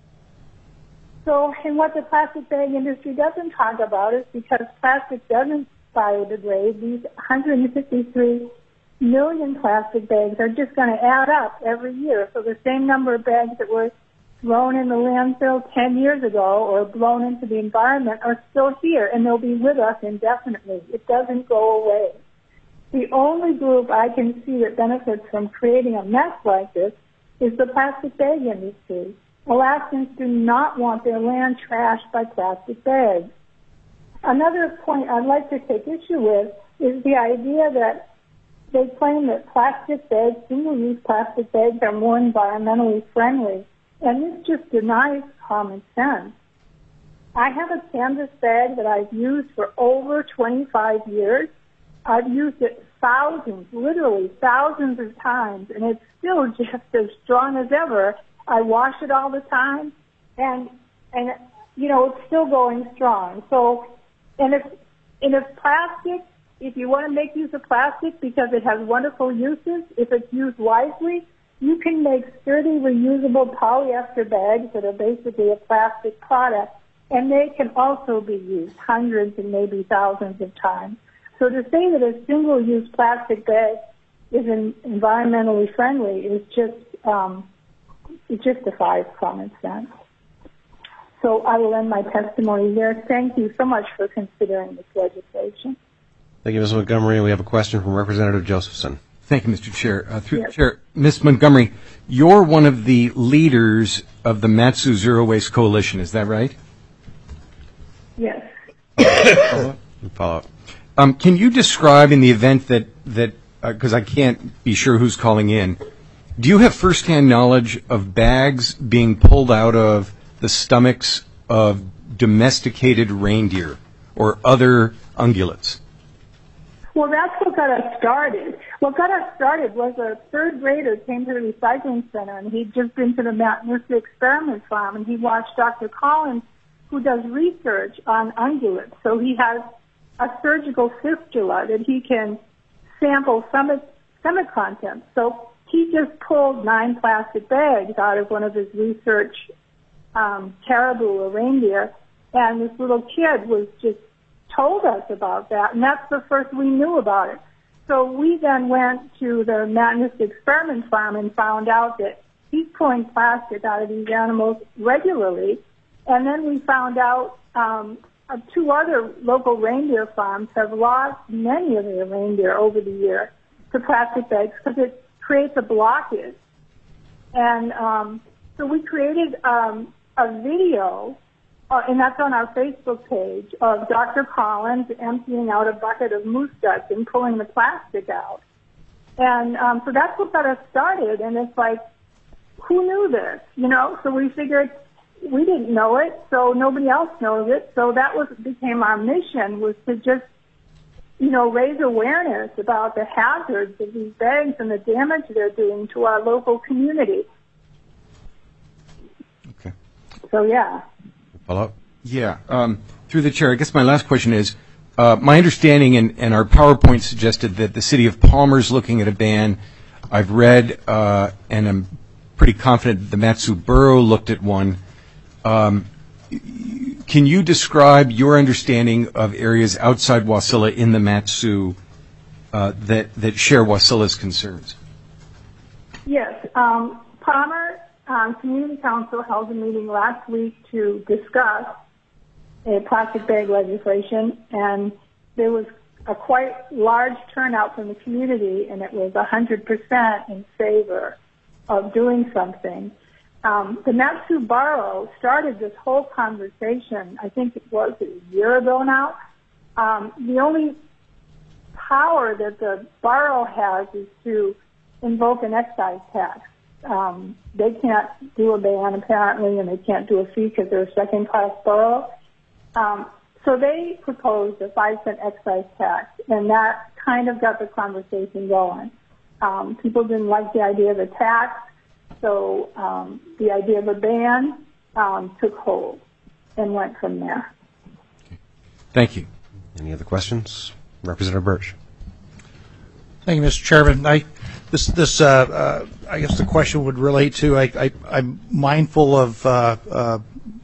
So, and what the plastic bag industry doesn't talk about is because plastic doesn't biodegrade, these one hundred fifty-three million plastic bags are just going to add up every year. So the same number of bags that were thrown in the landfill ten years ago or blown into the environment are still here, and they'll be with us indefinitely. It doesn't go away. The only group I can see that benefits from creating a mess like this is the plastic bag industry. Alaskans do not want their land trashed by plastic bags. Another point I'd like to take issue with is the idea that they claim that plastic bags, single-use plastic bags, are more environmentally friendly, and this just denies common sense. I have a canvas bag that I've used for over twenty-five years. I've used it thousands, literally thousands of times, and it's still just as strong as ever. I wash it all the time, and and you know it's still going strong. So, and if and if plastic, if you want to make use of plastic because it has wonderful uses, if it's used wisely, you can make sturdy, reusable polyester bags that are basically a plastic product, and they can also be used hundreds and maybe thousands of times. So to say that a single-use plastic bag is in, environmentally friendly is just um, it just defies common sense. So I will end my testimony there. Thank you so much for considering this legislation. Thank you, Miz Montgomery. We have a question from Representative Josephson. Thank you, Mister Chair. Uh, through Yes. the Chair, Miz Montgomery, you're one of the leaders of the Mat-Su Zero Waste Coalition. Is that right? Yes. Follow up. Um, can you describe, in the event that that because uh, I can't be sure who's calling in, do you have firsthand knowledge of bags being pulled out of the stomachs of domesticated reindeer or other ungulates? Well, that's what got us started. What got us started was a third grader came to the recycling center, and he'd just been to the Mount Experiment Farm, and he watched Doctor Collins, who does research on ungulates. So he has a surgical fistula that he can sample stomach, stomach contents. So he just pulled nine plastic bags out of one of his research um, caribou or reindeer, and this little kid was just told us about that, and that's the first we knew about it. So we then went to the Mount Experiment Farm and found out that he's pulling plastic out of these animals regularly, and then we found out um, uh, two other local reindeer farms have lost many of their reindeer over the year to plastic bags because it creates a blockage. And um, so we created um, a video, uh, and that's on our Facebook page, of Doctor Collins emptying out a bucket of moose guts and pulling the plastic out. And um, so that's what got us started, and it's like, who knew this, you know? So we figured we didn't know it, so nobody else knows it. So that was became our mission, was to just, you know, raise awareness about the hazards of these bags and the damage they're doing to our local community. Okay. So, yeah. Follow up? Yeah. Um, through the chair, I guess my last question is, uh, my understanding and, and our PowerPoint suggested that the city of Palmer is looking at a ban. I've read uh, and I'm pretty confident that the Mat-Su Borough looked at one. Um, can you describe your understanding of areas outside Wasilla in the Mat-Su uh, that, that share Wasilla's concerns? Yes. Um, Palmer um, Community Council held a meeting last week to discuss a plastic bag legislation, and there was a quite large turnout from the community, and it was one hundred percent in favor of doing something. Um, the Mat-Su Borough started this whole conversation, I think it was a year ago now. Um, the only power that the borough has is to invoke an excise tax. Um, they can't do a ban, apparently, and they can't do a fee because they're a second-class borough. Um, so they proposed a five cent excise tax, and that kind of got the conversation going. Um, people didn't like the idea of a tax, so um, the idea of a ban um, took hold and went from there. Thank you. Any other questions? Representative Birch. Thank you, Mister Chairman. I, this, this, uh, uh, I guess the question would relate to. I, I, I'm mindful of, uh, uh,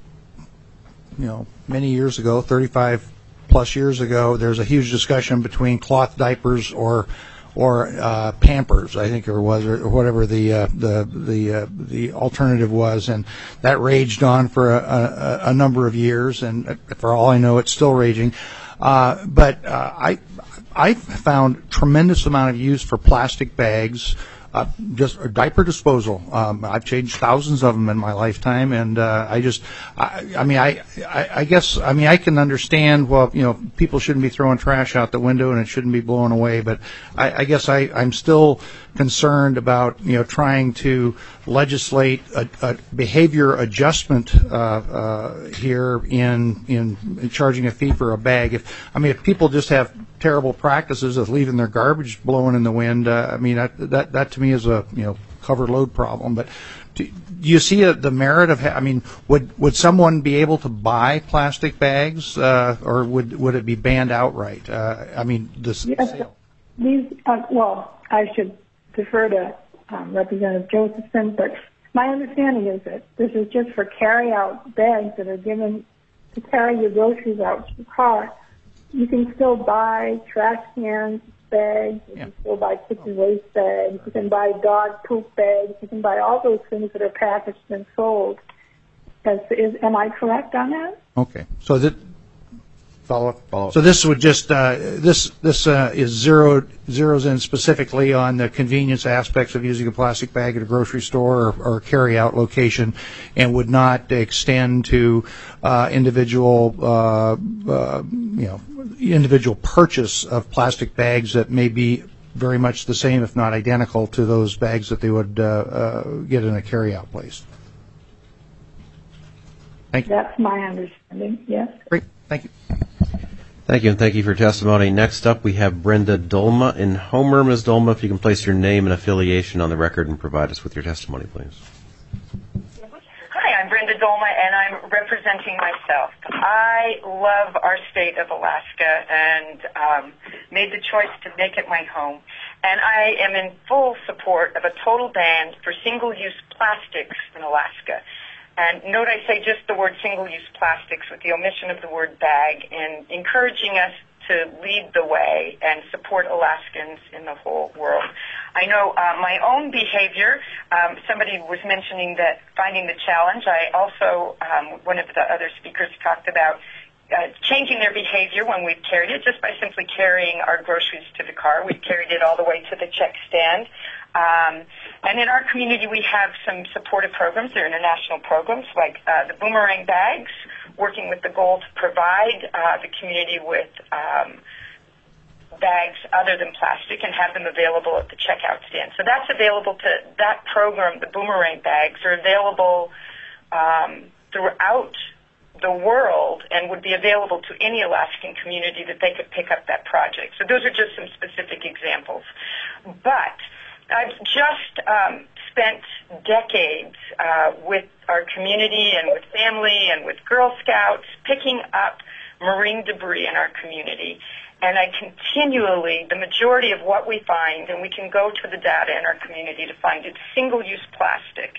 you know, many years ago, thirty-five plus years ago, there's a huge discussion between cloth diapers or, or uh, Pampers, I think it was, or whatever the uh, the the uh, the alternative was, and that raged on for a, a, a number of years, and for all I know, it's still raging. Uh, but uh, I. I've found tremendous amount of use for plastic bags, uh, just or diaper disposal. Um, I've changed thousands of them in my lifetime, and uh, I just, I, I mean, I, I, I guess, I mean, I can understand. Well, you know, people shouldn't be throwing trash out the window, and it shouldn't be blown away. But I, I guess I, I'm still concerned about, you know, trying to legislate a, a behavior adjustment uh, uh, here in, in in charging a fee for a bag. If I mean, if people just have terrible practices of leaving their garbage blowing in the wind, uh, I mean, that, that that to me is a, you know, cover load problem. But do, do you see a, the merit of? Ha- I mean, would would someone be able to buy plastic bags, uh, or would would it be banned outright? Uh, I mean, this. Yes, these. Uh, well, I should defer to um, Representative Josephson, but my understanding is that this is just for carry-out bags that are given to carry your groceries out to the car. You can still buy trash cans, bags. You yeah. can still buy kitchen waste bags. You can buy dog poop bags. You can buy all those things that are packaged and sold. As, is, am I correct on that? Okay. So that follow up. Follow up. So this would just uh, this this uh, is zeroed zeroes in specifically on the convenience aspects of using a plastic bag at a grocery store or, or carry out location, and would not extend to uh, individual uh, uh, you know individual purchase of plastic bags that may be very much the same, if not identical, to those bags that they would uh, uh, get in a carry out place. Thank you. That's my understanding. Yes. Great. Thank you. Thank you, and thank you for your testimony. Next up, we have Brenda Dolma in Homer. Miz Dolma, if you can place your name and affiliation on the record and provide us with your testimony, please. Hi, I'm Brenda Dolma, and I'm representing myself. I love our state of Alaska and um, made the choice to make it my home. And I am in full support of a total ban for single-use plastics in Alaska. And note I say just the word single-use plastics with the omission of the word bag, and encouraging us to lead the way and support Alaskans in the whole world. I know uh, my own behavior, um, somebody was mentioning that finding the challenge. I also, um, one of the other speakers talked about uh, changing their behavior when we've carried it, just by simply carrying our groceries to the car. We've carried it all the way to the check stand. Um, and in our community, we have some supportive programs. They're international programs like uh, the Boomerang Bags, working with the goal to provide uh, the community with um, bags other than plastic and have them available at the checkout stand. So that's available to that program. The Boomerang Bags are available um, throughout the world and would be available to any Alaskan community that they could pick up that project. So those are just some specific examples. But I've just um, spent decades uh, with our community and with family and with Girl Scouts picking up marine debris in our community. And I continually, the majority of what we find, and we can go to the data in our community to find it, single-use plastic.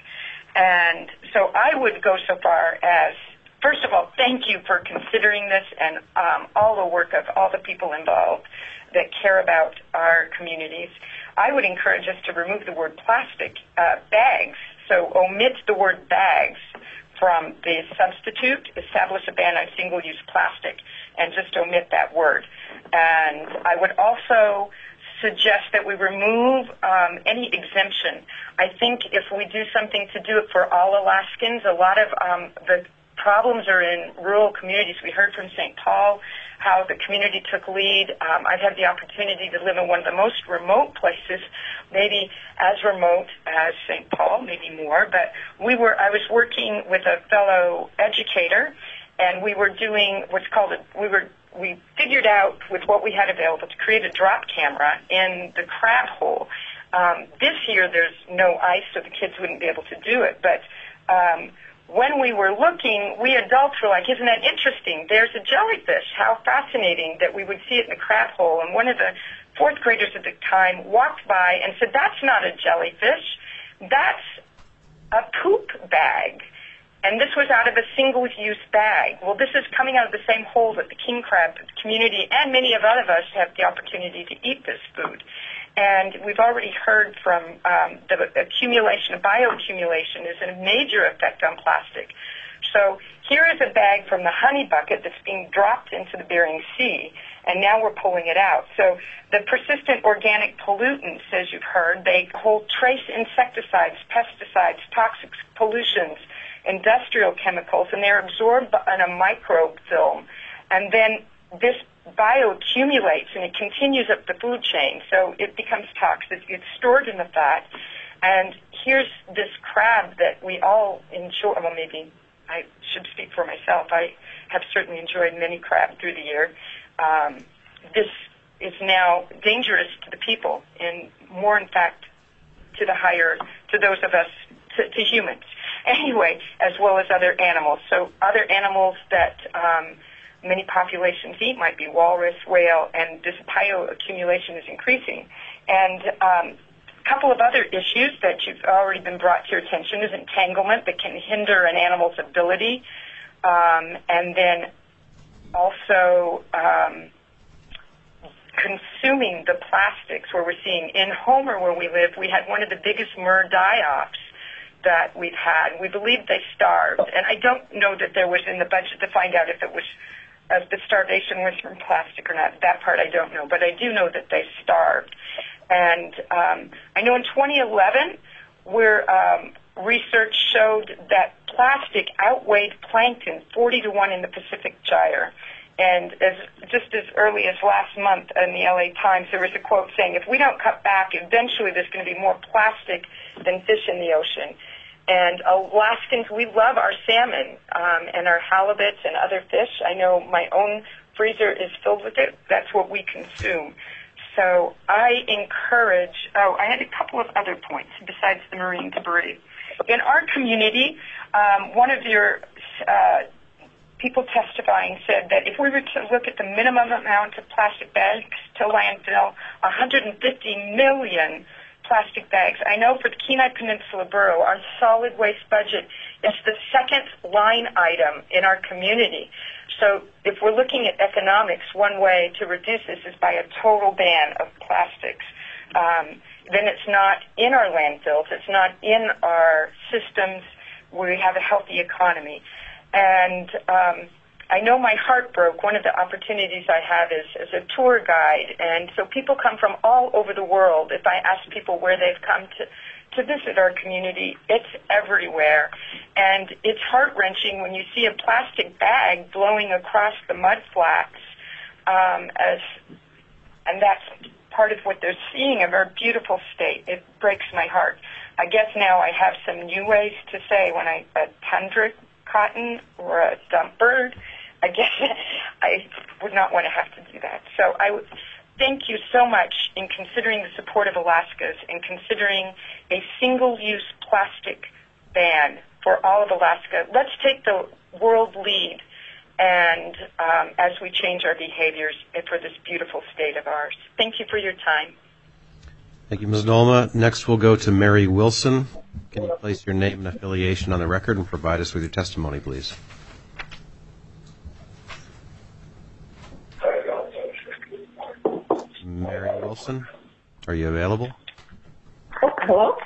And so I would go so far as, first of all, thank you for considering this and um, all the work of all the people involved that care about our communities. I would encourage us to remove the word plastic uh, bags, so omit the word bags from the substitute, establish a ban on single-use plastic, and just omit that word. And I would also suggest that we remove um, any exemption. I think if we do something to do it for all Alaskans, a lot of um, the problems are in rural communities. We heard from Saint Paul how the community took lead. Um, I've had the opportunity to live in one of the most remote places, maybe as remote as Saint Paul, maybe more. But we were. I was working with a fellow educator, and we were doing what's called a, we were we figured out with what we had available to create a drop camera in the crab hole. Um, this year there's no ice, so the kids wouldn't be able to do it, but um, when we were looking, we adults were like, isn't that interesting? There's a jellyfish. How fascinating that we would see it in the crab hole. And one of the fourth graders at the time walked by and said, that's not a jellyfish. That's a poop bag. And this was out of a single-use bag. Well, this is coming out of the same hole that the king crab community and many of other of us have the opportunity to eat this food. And we've already heard from um, the accumulation, bioaccumulation is a major effect on plastic. So here is a bag from the honey bucket that's being dropped into the Bering Sea, and now we're pulling it out. So the persistent organic pollutants, as you've heard, they hold trace insecticides, pesticides, toxic pollutions, industrial chemicals, and they're absorbed in a microbe film. And then this bioaccumulates and it continues up the food chain, so it becomes toxic. It's stored in the fat, and here's this crab that we all enjoy. Well, maybe I should speak for myself. I have certainly enjoyed many crab through the year. Um, this is now dangerous to the people, and more, in fact, to the higher, to those of us, to, to humans, anyway, as well as other animals. So other animals that um, many populations eat might be walrus, whale, and this bioaccumulation is increasing. And um, a couple of other issues that you've already been brought to your attention is entanglement that can hinder an animal's ability, um, and then also um, consuming the plastics, where we're seeing in Homer, where we live, we had one of the biggest murder die-offs that we've had. We believe they starved, and I don't know that there was in the budget to find out if it was uh, the starvation was from plastic or not. That part I don't know, but I do know that they starved. And um, I know in twenty eleven, where um, research showed that plastic outweighed plankton forty to one in the Pacific Gyre. And as just as early as last month in the L A Times, there was a quote saying, if we don't cut back, eventually there's going to be more plastic than fish in the ocean. And Alaskans, we love our salmon um, and our halibuts and other fish. I know my own freezer is filled with it. That's what we consume. So I encourage, oh, I had a couple of other points besides the marine debris. In our community, um, one of your uh, people testifying said that if we were to look at the minimum amount of plastic bags to landfill, one hundred fifty million plastic bags. I know for the Kenai Peninsula Borough, our solid waste budget is the second line item in our community. So if we're looking at economics, one way to reduce this is by a total ban of plastics. Um, then it's not in our landfills. It's not in our systems where we have a healthy economy. And um, I know my heart broke. One of the opportunities I have is as a tour guide. And so people come from all over the world. If I ask people where they've come to, to visit our community, it's everywhere. And it's heart-wrenching when you see a plastic bag blowing across the mud flats, um, as, and that's part of what they're seeing of our beautiful state. It breaks my heart. I guess now I have some new ways to say when I, a tundra cotton or a dump bird, I guess I would not want to have to do that. So I would thank you so much in considering the support of Alaska's and considering a single-use plastic ban for all of Alaska. Let's take the world lead and um, as we change our behaviors for this beautiful state of ours. Thank you for your time. Thank you, Miz Nolma. Next, we'll go to Mary Wilson. Can you place your name and affiliation on the record and provide us with your testimony, please? Mary Wilson, are you available? Oh, hello?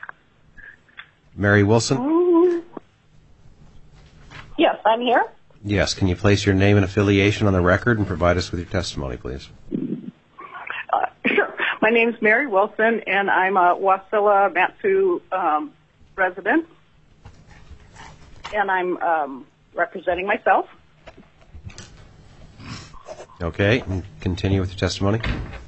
Mary Wilson? Um, yes, I'm here. Yes. Can you place your name and affiliation on the record and provide us with your testimony, please? Uh, sure. My name's Mary Wilson, and I'm a Wasilla Matsu um, resident, and I'm um, representing myself. Okay. And continue with your testimony.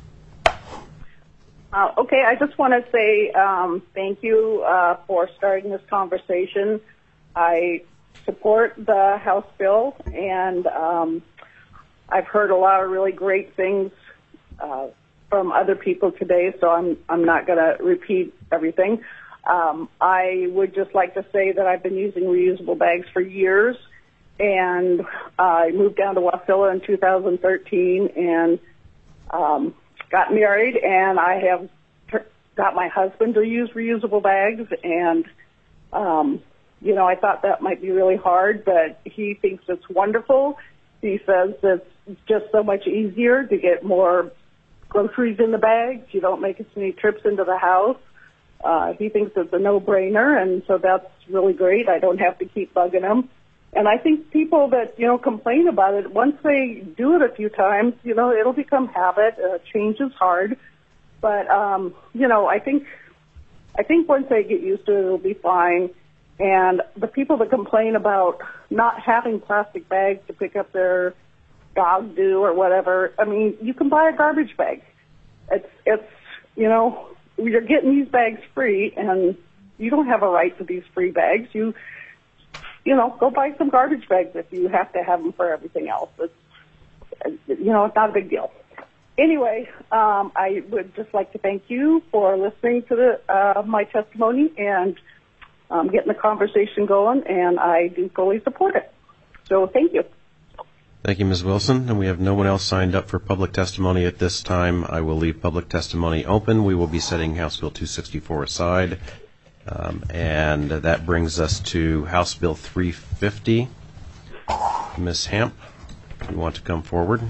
Uh, okay, I just want to say um, thank you uh, for starting this conversation. I support the House bill, and um, I've heard a lot of really great things uh, from other people today, so I'm I'm not going to repeat everything. Um, I would just like to say that I've been using reusable bags for years, and I moved down to Wasilla in two thousand thirteen and um, got married, and I have ter- got my husband to use reusable bags, and um, you know, I thought that might be really hard, but he thinks it's wonderful. He says it's just so much easier to get more groceries in the bags. You don't make as many trips into the house. Uh, he thinks it's a no-brainer, and so that's really great. I don't have to keep bugging him. And I think people that, you know, complain about it, once they do it a few times, you know, it'll become habit. Uh, change is hard. But, um, you know, I think, I think once they get used to it, it'll be fine. And the people that complain about not having plastic bags to pick up their dog do or whatever. I mean, you can buy a garbage bag. It's, it's, you know, you're getting these bags free, and you don't have a right to these free bags. You, you know, go buy some garbage bags if you have to have them for everything else. It's, you know, it's not a big deal. Anyway, um, I would just like to thank you for listening to the, uh, my testimony and um, getting the conversation going, and I do fully support it. So thank you. Thank you, Miz Wilson. And we have no one else signed up for public testimony at this time. I will leave public testimony open. We will be setting House Bill two sixty-four aside. Um, and that brings us to House Bill three fifty. Miz Hamp, you want to come forward?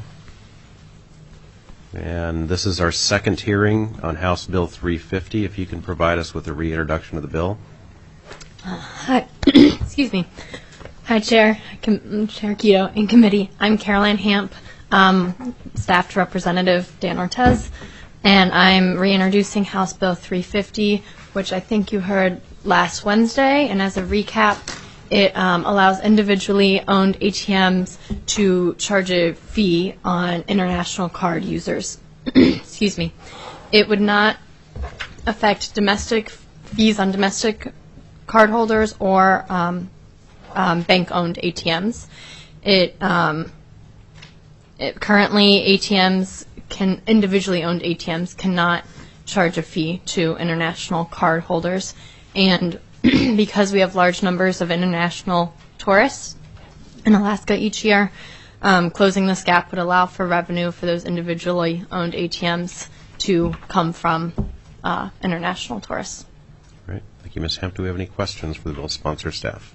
And this is our second hearing on House Bill three fifty. If you can provide us with a reintroduction of the bill. Uh, hi. Excuse me. Hi, Chair, Com- Chair Keto, and committee. I'm Caroline Hamp, um, staff representative Dan Ortez, and I'm reintroducing House Bill three fifty, which I think you heard last Wednesday. And as a recap, it um, allows individually owned A T Ms to charge a fee on international card users. Excuse me. It would not affect domestic fees on domestic cardholders or um, um, bank-owned A T Ms. It, um, it currently A T Ms can individually owned A T Ms cannot charge a fee to international card holders, and because we have large numbers of international tourists in Alaska each year, um, closing this gap would allow for revenue for those individually owned A T Ms to come from uh, international tourists. Great. Thank you, Miz Hemp. Do we have any questions for the bill sponsor staff?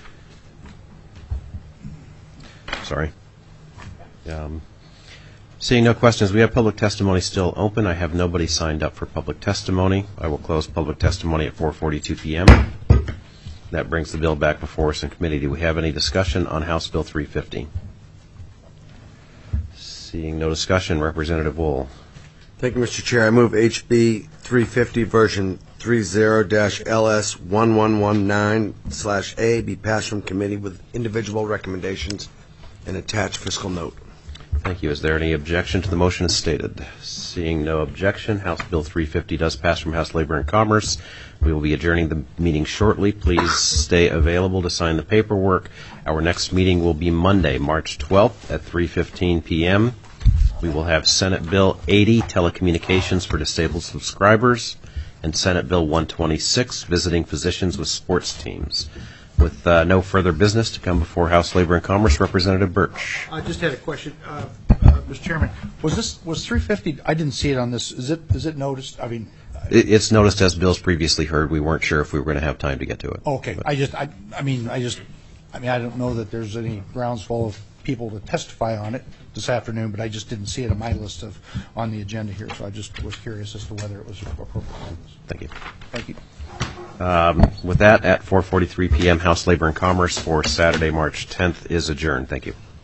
Sorry. Um, Seeing no questions, we have public testimony still open. I have nobody signed up for public testimony. I will close public testimony at four forty-two p.m. That brings the bill back before us in committee. Do we have any discussion on House Bill three fifty? Seeing no discussion, Representative Wool. Thank you, Mister Chair. I move H B three fifty version thirty L S one one one nine slash A be passed from committee with individual recommendations and attached fiscal note. Thank you. Is there any objection to the motion as stated? Seeing no objection, House Bill three fifty does pass from House Labor and Commerce. We will be adjourning the meeting shortly. Please stay available to sign the paperwork. Our next meeting will be Monday, March twelfth at three fifteen p.m. We will have Senate Bill eighty, Telecommunications for Disabled Subscribers, and Senate Bill one twenty-six, Visiting Physicians with Sports Teams. With uh, no further business to come before House Labor and Commerce, Representative Birch. I just had a question, uh, uh, Mister Chairman. Was this was three fifty? I didn't see it on this. Is it is it noticed? I mean, it, it's noticed as bills previously heard. We weren't sure if we were going to have time to get to it. Okay. But I just I I mean I just I mean I don't know that there's any groundswell of people to testify on it this afternoon, but I just didn't see it on my list of on the agenda here, so I just was curious as to whether it was appropriate. Thank you. Thank you. Um, with that, at four forty-three p.m., House Labor and Commerce for Saturday, March tenth is adjourned. Thank you.